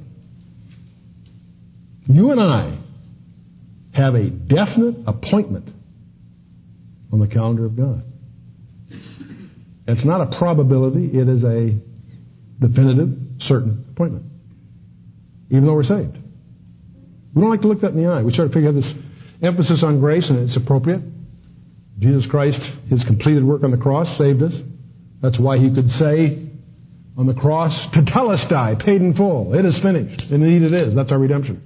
Speaker 1: You and I have a definite appointment on the calendar of God. It's not a probability, it is a definitive, certain appointment. Even though we're saved. We don't like to look that in the eye. We try to figure out this emphasis on grace, and it's appropriate. Jesus Christ, His completed work on the cross, saved us. That's why He could say on the cross, tetelestai, paid in full. It is finished. And indeed it is. That's our redemption.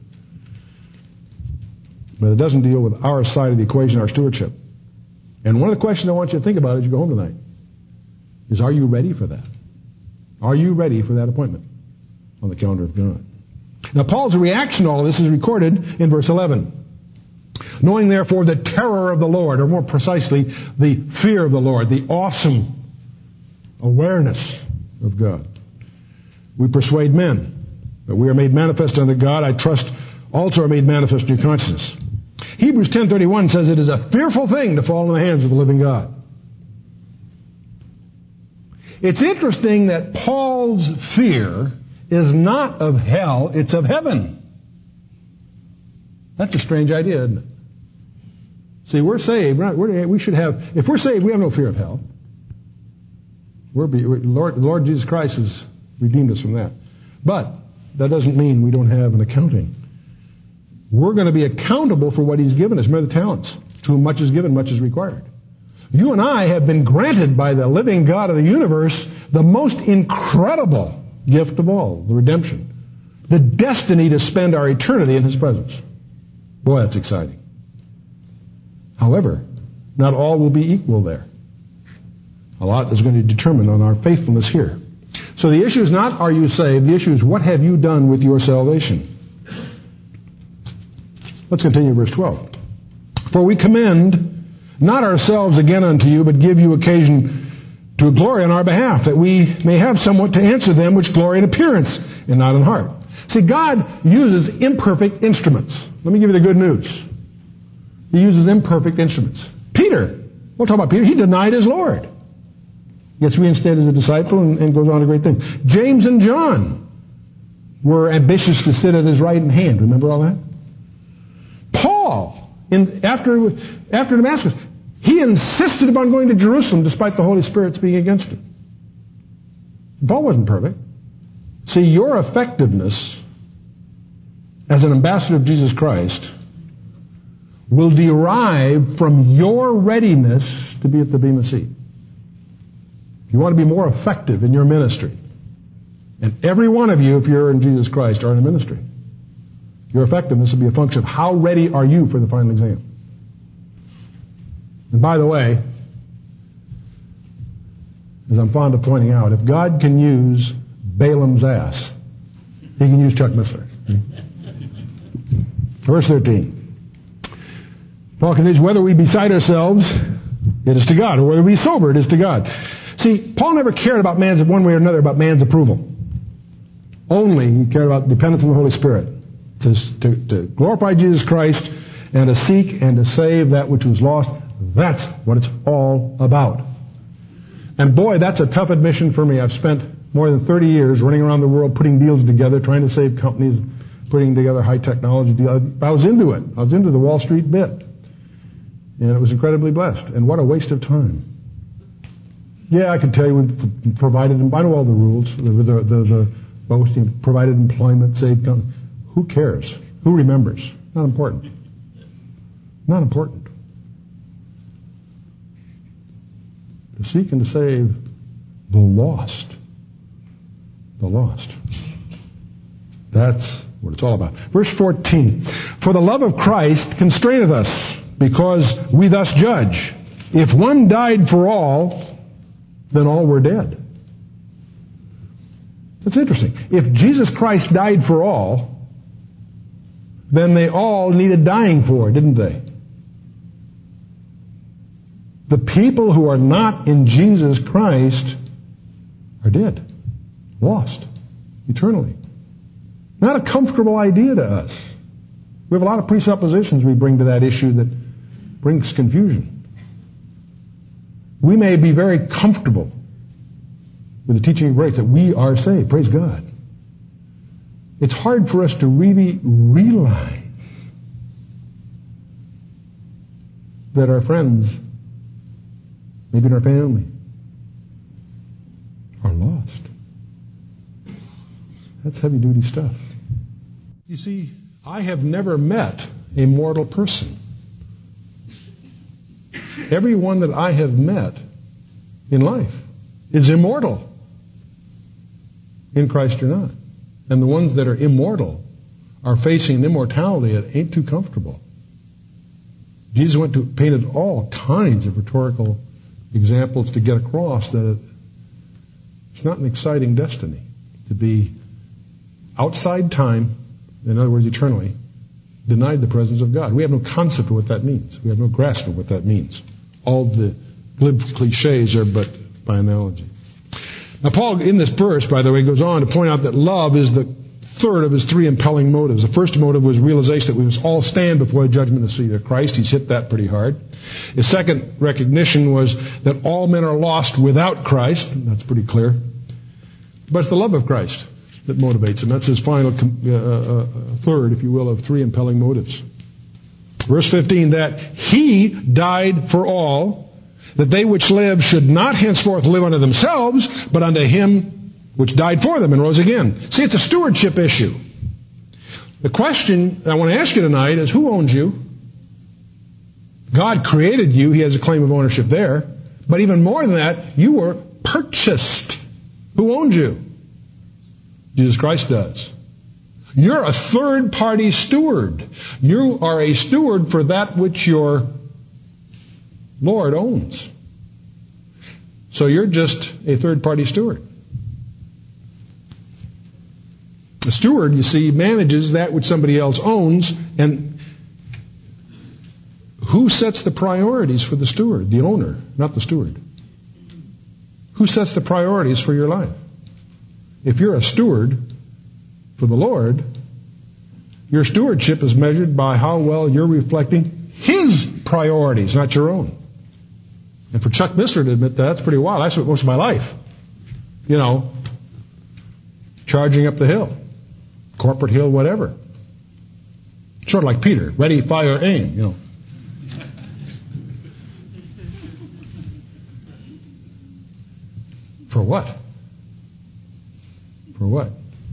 Speaker 1: But it doesn't deal with our side of the equation, our stewardship. And one of the questions I want you to think about as you go home tonight is, are you ready for that? Are you ready for that appointment on the calendar of God? Now, Paul's reaction to all this is recorded in verse 11. Knowing, therefore, the terror of the Lord, or more precisely, the fear of the Lord, the awesome awareness of God. We persuade men, but we are made manifest unto God. I trust also are made manifest in your conscience. Hebrews 10:31 says it is a fearful thing to fall in the hands of the living God. It's interesting that Paul's fear is not of hell, it's of heaven. That's a strange idea, isn't it? See, we're saved. We should have, if we're saved, we have no fear of hell. Lord Jesus Christ has redeemed us from that. But that doesn't mean we don't have an accounting. We're going to be accountable for what He's given us. Remember the talents. To whom much is given, much is required. You and I have been granted by the living God of the universe the most incredible gift of all, the redemption. The destiny to spend our eternity in His presence. Boy, that's exciting. However, not all will be equal there. A lot is going to determine on our faithfulness here. So the issue is not, are you saved? The issue is, what have you done with your salvation? Let's continue verse 12. For we commend not ourselves again unto you, but give you occasion to glory on our behalf, that we may have somewhat to answer them which glory in appearance and not in heart. See, God uses imperfect instruments. Let me give you the good news. He uses imperfect instruments. Peter, we'll talk about Peter, he denied his Lord. Gets reinstated as a disciple and goes on to great things. James and John were ambitious to sit at His right hand. Remember all that? Paul, after Damascus, he insisted upon going to Jerusalem despite the Holy Spirit being against it. Paul wasn't perfect. See, your effectiveness as an ambassador of Jesus Christ will derive from your readiness to be at the Bema seat. If you want to be more effective in your ministry, and every one of you, if you're in Jesus Christ, are in a ministry, your effectiveness will be a function of how ready are you for the final exam. And by the way, as I'm fond of pointing out, if God can use Balaam's ass, He can use Chuck Missler. Verse 13. Paul continues, whether we beside ourselves, it is to God, or whether we sober, it is to God. See, Paul never cared about man's, one way or another, about man's approval. Only he cared about dependence on the Holy Spirit. To glorify Jesus Christ and to seek and to save that which was lost. That's what it's all about. And boy, that's a tough admission for me. I've spent more than 30 years running around the world putting deals together, trying to save companies, putting together high technology deals. I was into it. I was into the Wall Street bit. And it was incredibly blessed. And what a waste of time. Yeah, I can tell you we provided, I know all the rules, the boasting, provided employment, saved companies. Who cares? Who remembers? Not important. Not important. To seek and to save the lost. The lost. That's what it's all about. Verse 14. For the love of Christ constraineth us, because we thus judge. If one died for all, then all were dead. That's interesting. If Jesus Christ died for all, then they all needed dying for, didn't they? The people who are not in Jesus Christ are dead, lost, eternally. Not a comfortable idea to us. We have a lot of presuppositions we bring to that issue that brings confusion. We may be very comfortable with the teaching of grace that we are saved. Praise God. It's hard for us to really realize that our friends, maybe in our family, are lost. That's heavy duty stuff. You see, I have never met a mortal person. Everyone that I have met in life is immortal, in Christ or not. And the ones that are immortal are facing immortality that ain't too comfortable. Jesus painted all kinds of rhetorical examples to get across that it's not an exciting destiny to be outside time, in other words, eternally, denied the presence of God. We have no concept of what that means. We have no grasp of what that means. All the glib cliches are but by analogy. Now, Paul, in this verse, by the way, goes on to point out that love is the third of his three impelling motives. The first motive was realization that we must all stand before the judgment seat of Christ. He's hit that pretty hard. His second recognition was that all men are lost without Christ. That's pretty clear. But it's the love of Christ that motivates him. That's his final third, if you will, of three impelling motives. Verse 15, that he died for all, that they which live should not henceforth live unto themselves, but unto him which died for them and rose again. See, it's a stewardship issue. The question I want to ask you tonight is, who owns you? God created you. He has a claim of ownership there. But even more than that, you were purchased. Who owns you? Jesus Christ does. You're a third-party steward. You are a steward for that which your Lord owns. So you're just a third-party steward. A steward, you see, manages that which somebody else owns, and who sets the priorities for the steward? The owner, not the steward. Who sets the priorities for your life? If you're a steward for the Lord, your stewardship is measured by how well you're reflecting His priorities, not your own. And for Chuck Missler to admit that's pretty wild. I spent most of my life, charging up the hill, corporate hill, whatever. Sort of like Peter, ready, fire, aim, For what? For what?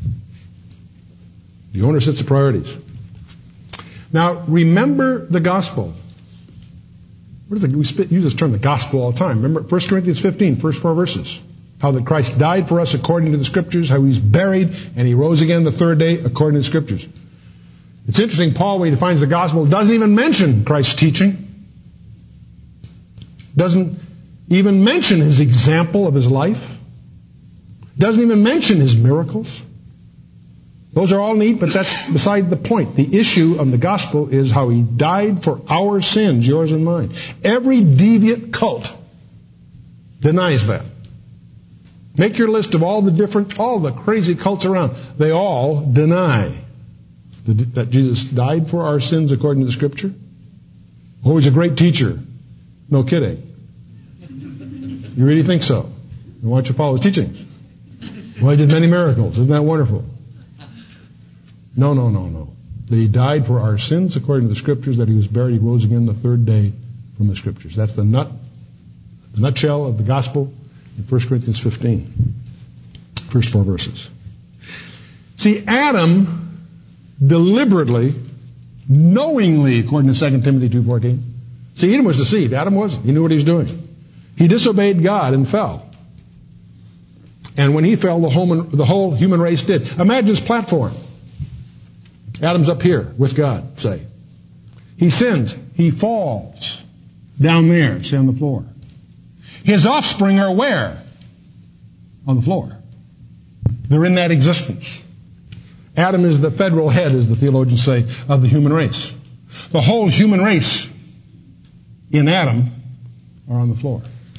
Speaker 1: The owner sets the priorities. Now, remember the gospel. We use this term, the gospel, all the time. Remember 1 Corinthians 15, first 4 verses. How that Christ died for us according to the Scriptures, how He's buried, and He rose again the third day according to the Scriptures. It's interesting, Paul, when he defines the gospel, doesn't even mention Christ's teaching. Doesn't even mention His example of His life. Doesn't even mention His miracles. Those are all neat, but that's beside the point. The issue of the gospel is how He died for our sins, yours and mine. Every deviant cult denies that. Make your list of all the crazy cults around. They all deny that Jesus died for our sins according to the Scripture. Oh, he's a great teacher. No kidding. You really think so? Then why don't you follow his teachings? Well, he did many miracles. Isn't that wonderful? No. That he died for our sins according to the Scriptures, that he was buried, he rose again the third day from the Scriptures. That's the nutshell of the gospel in 1 Corinthians 15. First 4 verses. See, Adam deliberately, knowingly, according to 2 Timothy 2:14. See, Adam was deceived. Adam wasn't. He knew what he was doing. He disobeyed God and fell. And when he fell, the whole human race did. Imagine this platform. Adam's up here with God, say. He sins. He falls down there, say on the floor. His offspring are where? On the floor. They're in that existence. Adam is the federal head, as the theologians say, of the human race. The whole human race in Adam are on the floor.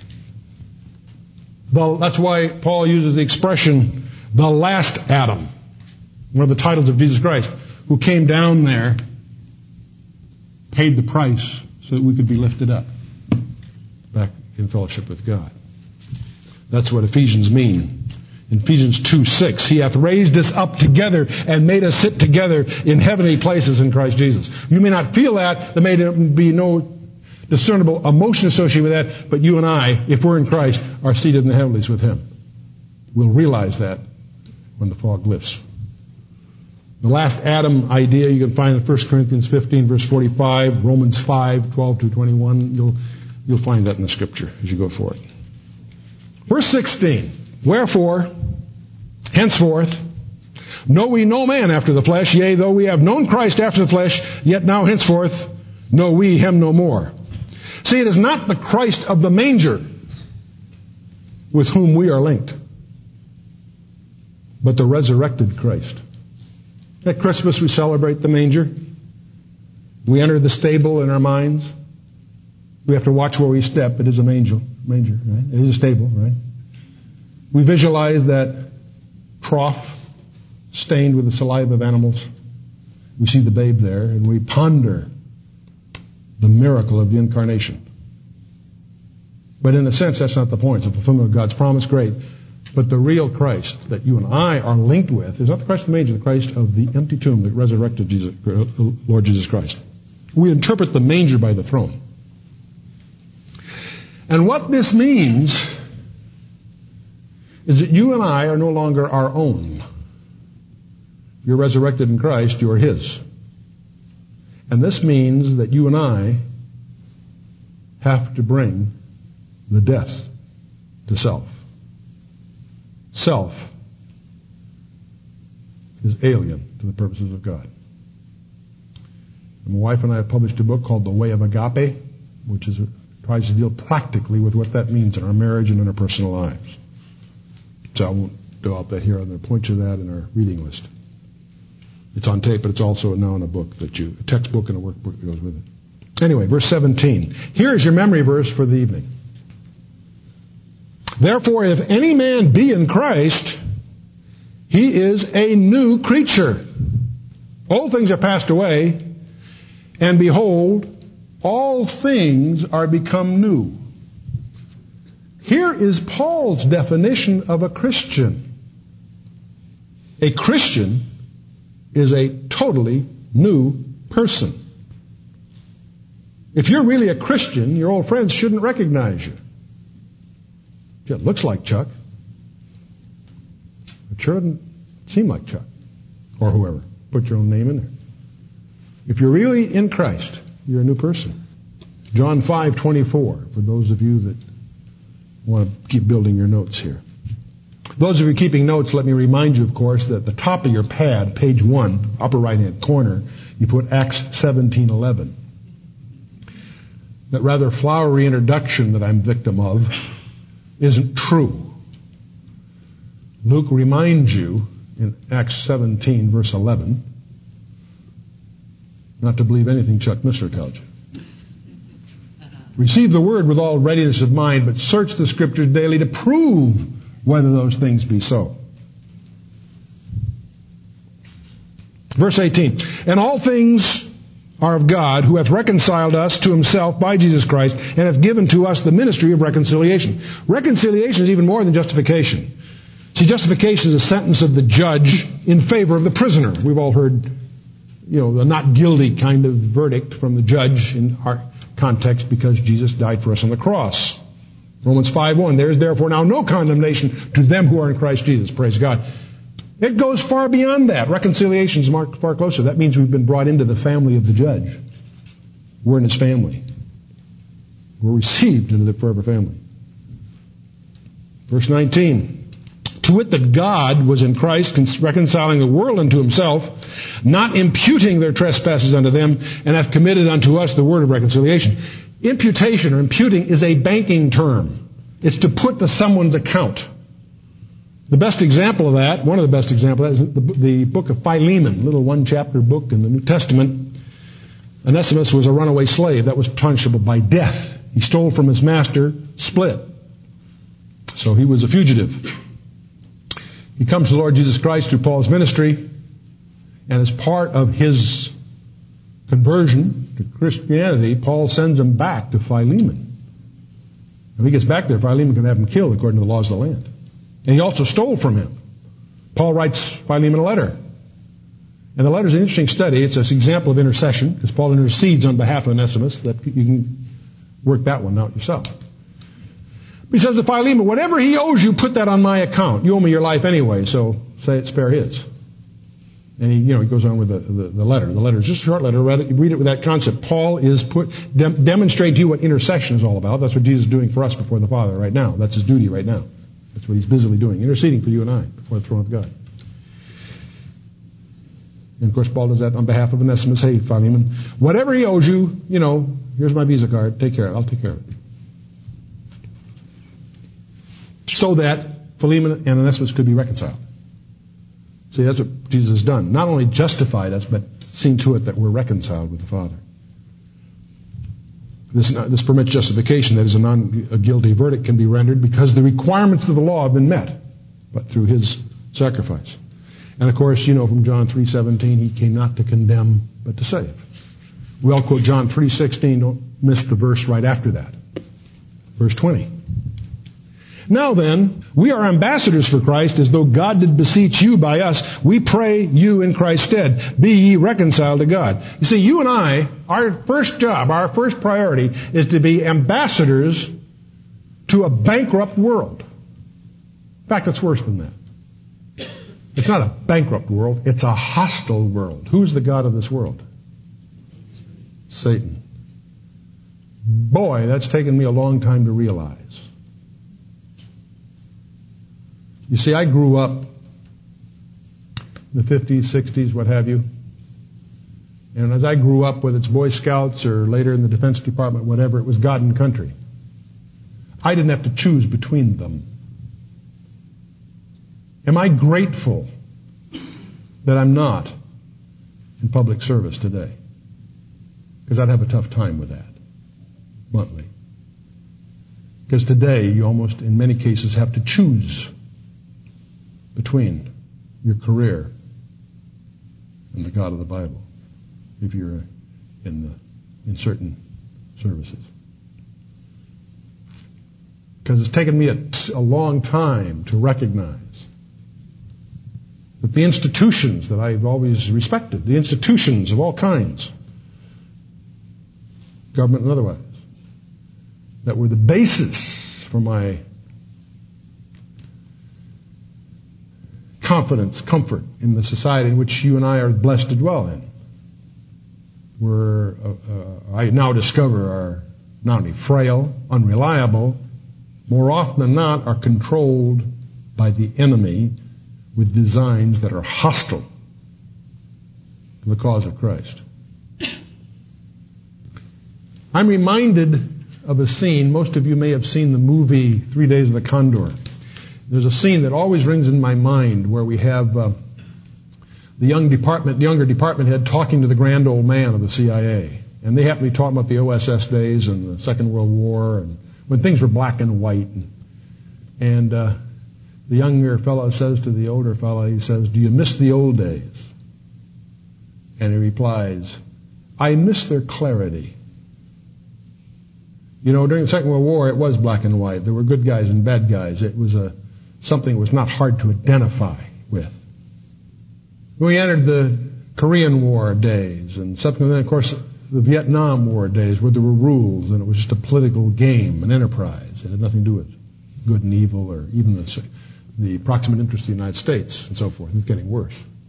Speaker 1: That's why Paul uses the expression, the last Adam, one of the titles of Jesus Christ, who came down there, paid the price so that we could be lifted up back in fellowship with God. That's what Ephesians mean. In Ephesians 2:6, he hath raised us up together and made us sit together in heavenly places in Christ Jesus. You may not feel that. There may be no discernible emotion associated with that, but you and I, if we're in Christ, are seated in the heavenlies with him. We'll realize that when the fog lifts. The last Adam idea you can find in 1 Corinthians 15, verse 45, Romans 5, 12 to 21. You'll find that in the Scripture as you go forward. Verse 16, wherefore, henceforth, know we no man after the flesh, yea, though we have known Christ after the flesh, yet now henceforth know we him no more. See, it is not the Christ of the manger with whom we are linked, but the resurrected Christ. At Christmas we celebrate the manger. We enter the stable in our minds. We have to watch where we step. It is a manger, right? It is a stable, right? We visualize that trough stained with the saliva of animals. We see the babe there, and we ponder the miracle of the incarnation. But in a sense, that's not the point. It's a fulfillment of God's promise, great. But the real Christ that you and I are linked with is not the Christ of the manger, the Christ of the empty tomb that resurrected Lord Jesus Christ. We interpret the manger by the throne. And what this means is that you and I are no longer our own. You're resurrected in Christ, you're his. And this means that you and I have to bring the death to self. Self is alien to the purposes of God. And my wife and I have published a book called The Way of Agape, which tries to deal practically with what that means in our marriage and in our personal lives. So I won't develop that here. I'm going to point you to that in our reading list. It's on tape, but it's also now in a book a textbook and a workbook that goes with it. Anyway, verse 17. Here is your memory verse for the evening. Therefore, if any man be in Christ, he is a new creature. Old things are passed away, and behold, all things are become new. Here is Paul's definition of a Christian. A Christian is a totally new person. If you're really a Christian, your old friends shouldn't recognize you. It looks like Chuck. It sure doesn't seem like Chuck. Or whoever. Put your own name in there. If you're really in Christ, you're a new person. John 5:24, for those of you that want to keep building your notes here. Those of you keeping notes, let me remind you, of course, that at the top of your pad, page 1, upper right-hand corner, you put Acts 17:11. That rather flowery introduction that I'm victim of isn't true. Luke reminds you in Acts 17, verse 11, not to believe anything Chuck Missler tells you. Receive the word with all readiness of mind, but search the Scriptures daily to prove whether those things be so. Verse 18, and all things are of God, who hath reconciled us to himself by Jesus Christ, and hath given to us the ministry of reconciliation. Reconciliation is even more than justification. See, justification is a sentence of the judge in favor of the prisoner. We've all heard, a not guilty kind of verdict from the judge in our context because Jesus died for us on the cross. Romans 5:1, there is therefore now no condemnation to them who are in Christ Jesus. Praise God. It goes far beyond that. Reconciliation is far closer. That means we've been brought into the family of the judge. We're in his family. We're received into the forever family. Verse 19. To wit, that God was in Christ, reconciling the world unto himself, not imputing their trespasses unto them, and hath committed unto us the word of reconciliation. Imputation or imputing is a banking term. It's to put to someone's account. The best example of that, one of the best examples of that, is the book of Philemon, a little one-chapter book in the New Testament. Onesimus was a runaway slave that was punishable by death. He stole from his master, split. So he was a fugitive. He comes to the Lord Jesus Christ through Paul's ministry, and as part of his conversion to Christianity, Paul sends him back to Philemon. If he gets back there, Philemon can have him killed according to the laws of the land. And he also stole from him. Paul writes Philemon a letter. And the letter is an interesting study. It's an example of intercession, because Paul intercedes on behalf of Onesimus. That you can work that one out yourself. He says to Philemon, whatever he owes you, put that on my account. You owe me your life anyway, so spare his. And he goes on with the letter. The letter is just a short letter. Read it with that concept. Paul is demonstrating to you what intercession is all about. That's what Jesus is doing for us before the Father right now. That's his duty right now. That's what he's busily doing, interceding for you and I before the throne of God. And of course, Paul does that on behalf of Onesimus. Hey, Philemon, whatever he owes you, here's my Visa card. Take care of it. I'll take care of it. So that Philemon and Onesimus could be reconciled. See, that's what Jesus has done. Not only justified us, but seen to it that we're reconciled with the Father. This permits justification, that is, a guilty verdict can be rendered because the requirements of the law have been met, but through his sacrifice. And of course, from John 3:17, he came not to condemn, but to save. We all quote John 3:16, don't miss the verse right after that. Verse 20. Now then, we are ambassadors for Christ, as though God did beseech you by us. We pray you in Christ's stead, be ye reconciled to God. You see, you and I, our first job, our first priority is to be ambassadors to a bankrupt world. In fact, it's worse than that. It's not a bankrupt world, it's a hostile world. Who's the God of this world? Satan. Boy, that's taken me a long time to realize. You see, I grew up in the 50s, 60s, what have you. And as I grew up, whether it's Boy Scouts or later in the Defense Department, whatever, it was God and country. I didn't have to choose between them. Am I grateful that I'm not in public service today? Because I'd have a tough time with that, bluntly. Because today, you almost, in many cases, have to choose between your career and the God of the Bible, if you're in certain services. Because it's taken me a long time to recognize that the institutions that I've always respected, the institutions of all kinds, government and otherwise, that were the basis for my confidence, comfort in the society in which you and I are blessed to dwell in, I now discover are not only frail, unreliable, more often than not are controlled by the enemy with designs that are hostile to the cause of Christ. I'm reminded of a scene, most of you may have seen the movie 3 Days of the Condor. There's a scene that always rings in my mind where we have the younger department head talking to the grand old man of the CIA. And they happen to be talking about the OSS days and the Second World War and when things were black and white. And The younger fellow says to the older fellow, he says, "Do you miss the old days?" And he replies, "I miss their clarity." You know, during the Second World War, it was black and white. There were good guys and bad guys. It was something that was not hard to identify with. We entered the Korean War days, and something, then of course, the Vietnam War days, where there were rules, and it was just a political game, an enterprise. It had nothing to do with good and evil, or even the proximate interest of the United States, and so forth. It's getting worse.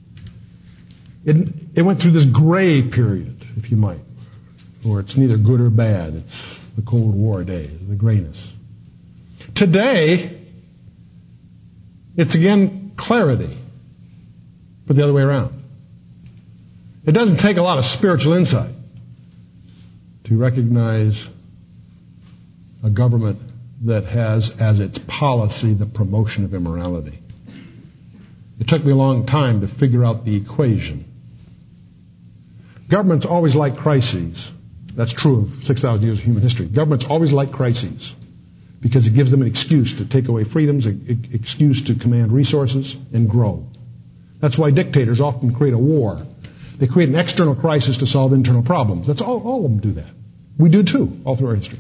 Speaker 1: It went through this gray period, if you might, where it's neither good or bad. It's the Cold War days, the grayness. Today, it's again clarity, but the other way around. It doesn't take a lot of spiritual insight to recognize a government that has as its policy the promotion of immorality. It took me a long time to figure out the equation. Governments always like crises. That's true of 6,000 years of human history. Governments always like crises because it gives them an excuse to take away freedoms, an excuse to command resources and grow. That's why dictators often create a war. They create an external crisis to solve internal problems. That's all of them do that. We do too, all through our history.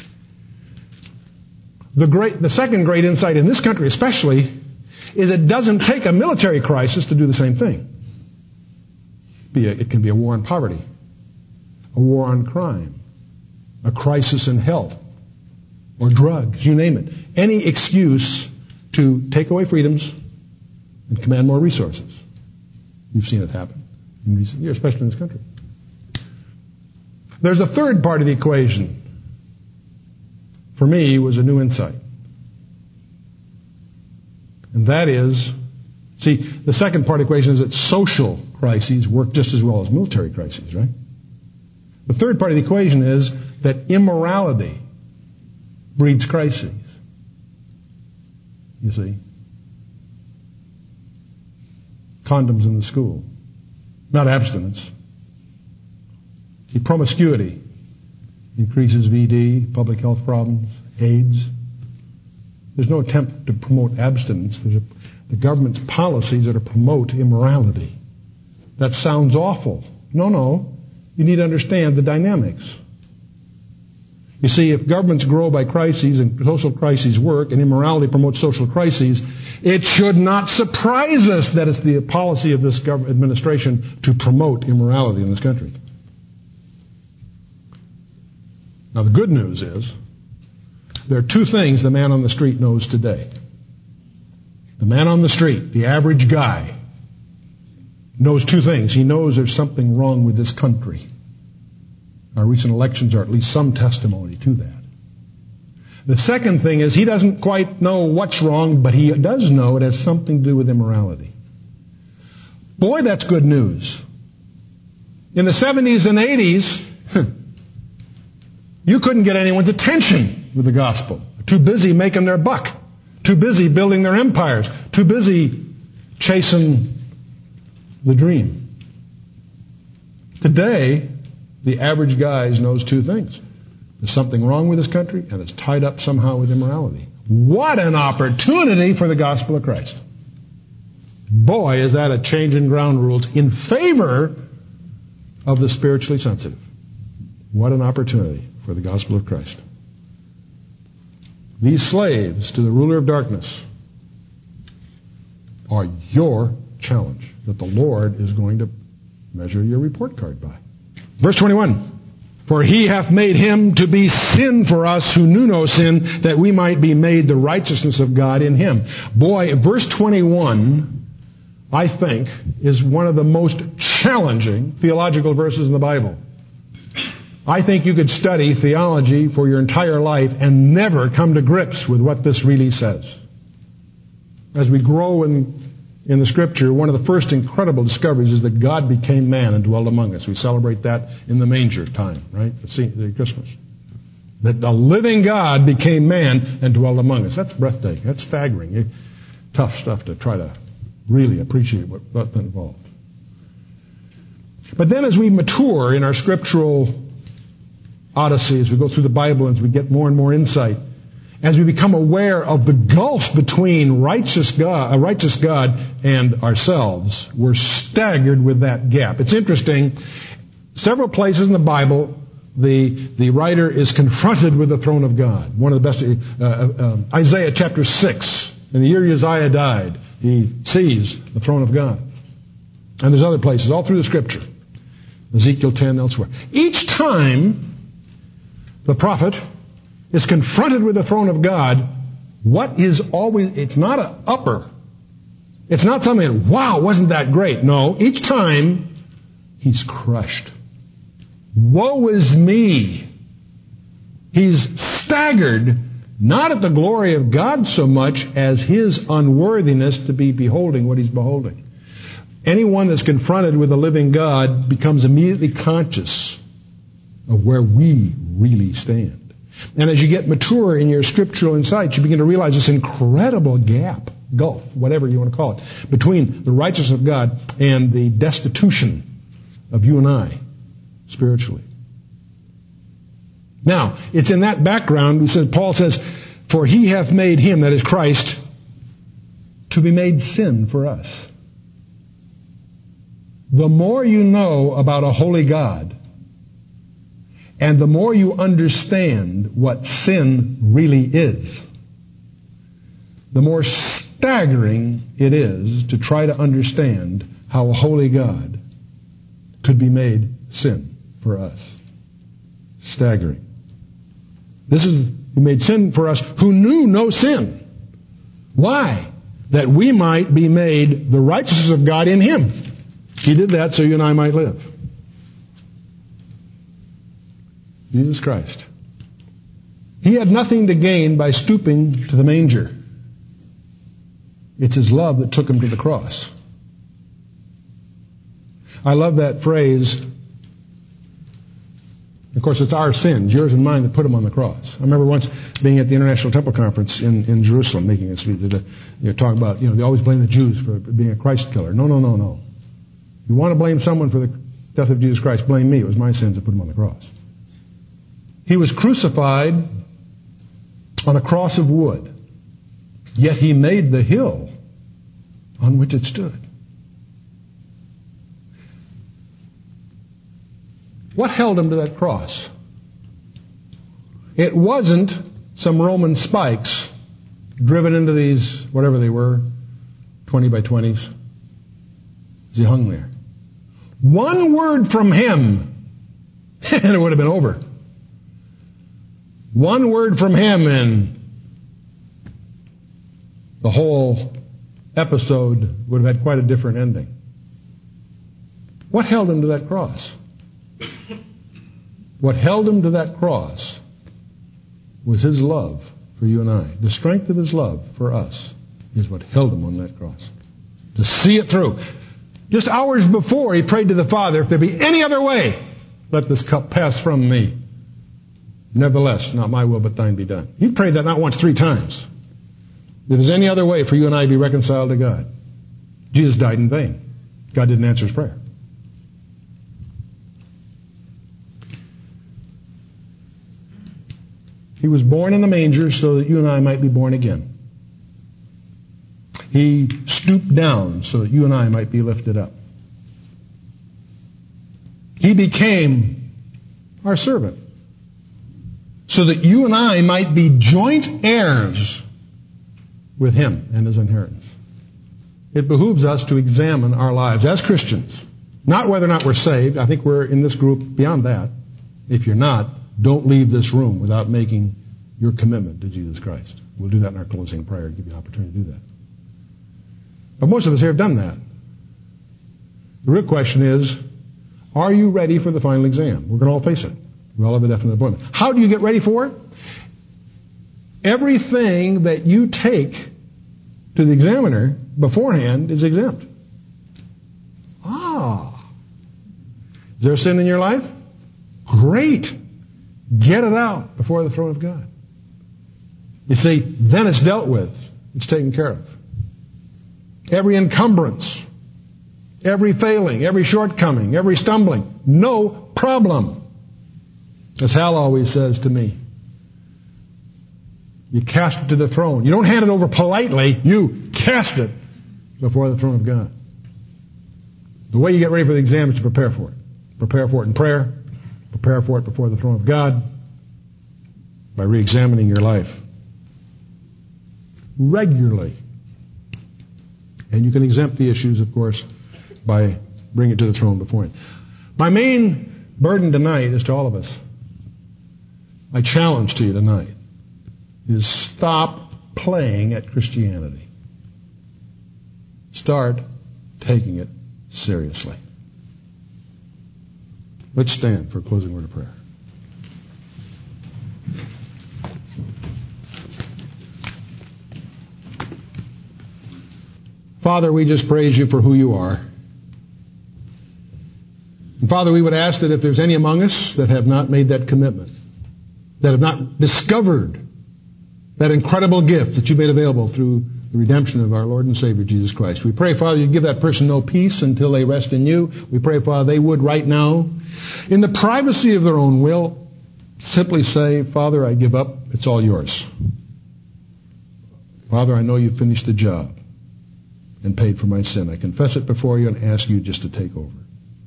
Speaker 1: The second great insight in this country especially is it doesn't take a military crisis to do the same thing. It can be a war on poverty, a war on crime, a crisis in health, or drugs, you name it. Any excuse to take away freedoms and command more resources. You've seen it happen in recent years, especially in this country. There's a third part of the equation. For me, was a new insight. And that is, see, the second part of the equation is that social crises work just as well as military crises, right? The third part of the equation is that immorality breeds crises. You see? Condoms in the school. Not abstinence. See, promiscuity increases VD, public health problems, AIDS. There's no attempt to promote abstinence. The government's policies are to promote immorality. That sounds awful. No. You need to understand the dynamics. You see, if governments grow by crises and social crises work and immorality promotes social crises, it should not surprise us that it's the policy of this administration to promote immorality in this country. Now, the good news is there are two things the man on the street knows today. The man on the street, the average guy, knows two things. He knows there's something wrong with this country. Our recent elections are at least some testimony to that. The second thing is he doesn't quite know what's wrong, but he does know it has something to do with immorality. Boy, that's good news. In the 70s and 80s, you couldn't get anyone's attention with the gospel. Too busy making their buck. Too busy building their empires. Too busy chasing the dream. Today, the average guy knows two things. There's something wrong with this country, and it's tied up somehow with immorality. What an opportunity for the gospel of Christ. Boy, is that a change in ground rules in favor of the spiritually sensitive. What an opportunity for the gospel of Christ. These slaves to the ruler of darkness are your challenge that the Lord is going to measure your report card by. Verse 21. For he hath made him to be sin for us who knew no sin, that we might be made the righteousness of God in him. Boy, verse 21, I think, is one of the most challenging theological verses in the Bible. I think you could study theology for your entire life and never come to grips with what this really says. As we grow in the Scripture, one of the first incredible discoveries is that God became man and dwelled among us. We celebrate that in the manger time, right? The Christmas. That the living God became man and dwelled among us. That's breathtaking. That's staggering. Tough stuff to try to really appreciate what that involved. But then as we mature in our scriptural odyssey, as we go through the Bible and as we get more and more insight, as we become aware of the gulf between a righteous God and ourselves, we're staggered with that gap. It's interesting. Several places in the Bible, the writer is confronted with the throne of God. One of the best, Isaiah chapter 6. In the year Uzziah died, he sees the throne of God. And there's other places all through the Scripture. Ezekiel 10, elsewhere. Each time the prophet is confronted with the throne of God, what is always, it's not an upper. It's not something, wow, wasn't that great? No, each time he's crushed. Woe is me. He's staggered, not at the glory of God so much as his unworthiness to be beholding what he's beholding. Anyone that's confronted with the living God becomes immediately conscious of where we really stand. And as you get mature in your scriptural insight, you begin to realize this incredible gulf, whatever you want to call it, between the righteousness of God and the destitution of you and I, spiritually. Now, it's in that background, Paul says, for he hath made him, that is Christ, to be made sin for us. The more you know about a holy God, and the more you understand what sin really is, the more staggering it is to try to understand how a holy God could be made sin for us. Staggering. He made sin for us who knew no sin. Why? That we might be made the righteousness of God in him. He did that so you and I might live. Jesus Christ. He had nothing to gain by stooping to the manger. It's his love that took him to the cross. I love that phrase. Of course, it's our sins, yours and mine, that put him on the cross. I remember once being at the International Temple Conference in Jerusalem, making a speech. Talking about, they always blame the Jews for being a Christ killer. No. You want to blame someone for the death of Jesus Christ, blame me. It was my sins that put him on the cross. He was crucified on a cross of wood, yet he made the hill on which it stood. What held him to that cross? It wasn't some Roman spikes driven into these, whatever they were, 20 by 20s. As he hung there. One word from him, and it would have been over. One word from him, and the whole episode would have had quite a different ending. What held him to that cross? What held him to that cross was his love for you and I. The strength of his love for us is what held him on that cross. To see it through. Just hours before, he prayed to the Father, if there be any other way, let this cup pass from me. Nevertheless, not my will, but thine be done. He prayed that not once, 3 times. If there's any other way for you and I to be reconciled to God. Jesus died in vain. God didn't answer his prayer. He was born in a manger so that you and I might be born again. He stooped down so that you and I might be lifted up. He became our servant so that you and I might be joint heirs with him and his inheritance. It behooves us to examine our lives as Christians. Not whether or not we're saved. I think we're in this group beyond that. If you're not, don't leave this room without making your commitment to Jesus Christ. We'll do that in our closing prayer, give you an opportunity to do that. But most of us here have done that. The real question is, are you ready for the final exam? We're going to all face it. We all have a definite appointment. How do you get ready for it? Everything that you take to the examiner beforehand is exempt. Is there sin in your life? Great. Get it out before the throne of God. You see, then it's dealt with. It's taken care of. Every encumbrance, every failing, every shortcoming, every stumbling, no problem. As Hal always says to me, You cast it to the throne. You don't hand it over politely. You cast it before the throne of God. The way you get ready for the exam is to prepare for it. Prepare for it in prayer. Prepare for it before the throne of God by re-examining your life regularly. And you can exempt the issues, of course, by bringing it to the throne before Him. My main burden tonight is to all of us. My challenge to you tonight is stop playing at Christianity. Start taking it seriously. Let's stand for a closing word of prayer. Father, we just praise you for who you are. And Father, we would ask that if there's any among us that have not made that commitment, that have not discovered that incredible gift that you made available through the redemption of our Lord and Savior, Jesus Christ. We pray, Father, you give that person no peace until they rest in you. We pray, Father, they would right now, in the privacy of their own will, simply say, Father, I give up. It's all yours. Father, I know you finished the job and paid for my sin. I confess it before you and ask you just to take over.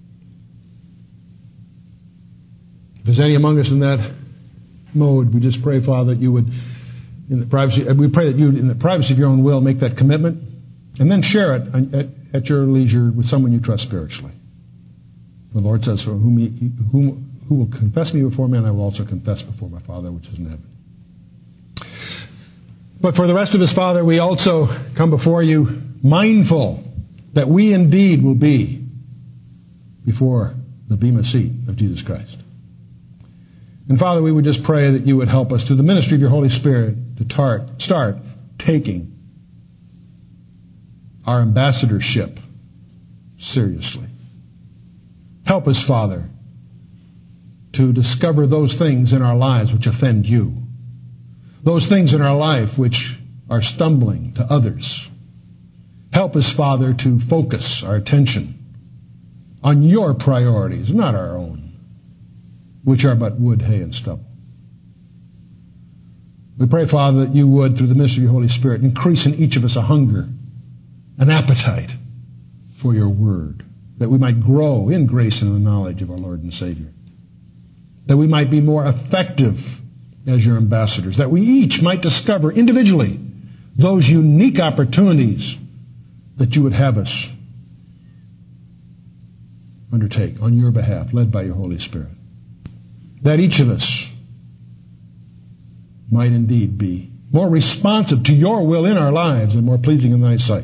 Speaker 1: If there's any among us in that mode, we just pray, Father, that you would, in the privacy, we pray that you, in the privacy of your own will, make that commitment, and then share it at your leisure with someone you trust spiritually. The Lord says, "For who will confess me before men, I will also confess before my Father which is in heaven." But for the rest of us, Father, we also come before you mindful that we indeed will be before the bema seat of Jesus Christ. And Father, we would just pray that you would help us through the ministry of your Holy Spirit to start taking our ambassadorship seriously. Help us, Father, to discover those things in our lives which offend you. Those things in our life which are stumbling to others. Help us, Father, to focus our attention on your priorities, not our own, which are but wood, hay, and stubble. We pray, Father, that you would, through the ministry of your Holy Spirit, increase in each of us a hunger, an appetite for your word, that we might grow in grace and in the knowledge of our Lord and Savior, that we might be more effective as your ambassadors, that we each might discover individually those unique opportunities that you would have us undertake on your behalf, led by your Holy Spirit. That each of us might indeed be more responsive to your will in our lives and more pleasing in thy sight.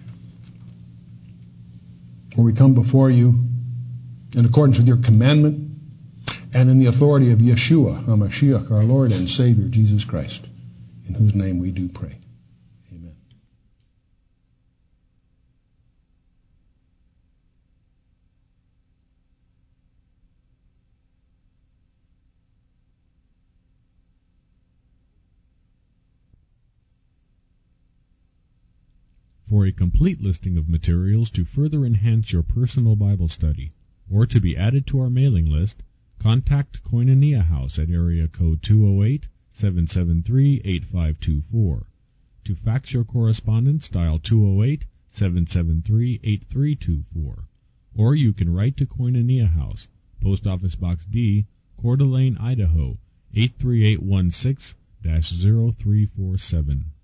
Speaker 1: For we come before you in accordance with your commandment and in the authority of Yeshua, HaMashiach, our Lord and Savior, Jesus Christ, in whose name we do pray. Amen.
Speaker 2: For a complete listing of materials to further enhance your personal Bible study, or to be added to our mailing list, contact Koinonia House at area code 208-773-8524. To fax your correspondence, dial 208-773-8324. Or you can write to Koinonia House, Post Office Box D, Coeur d'Alene, Idaho, 83816-0347.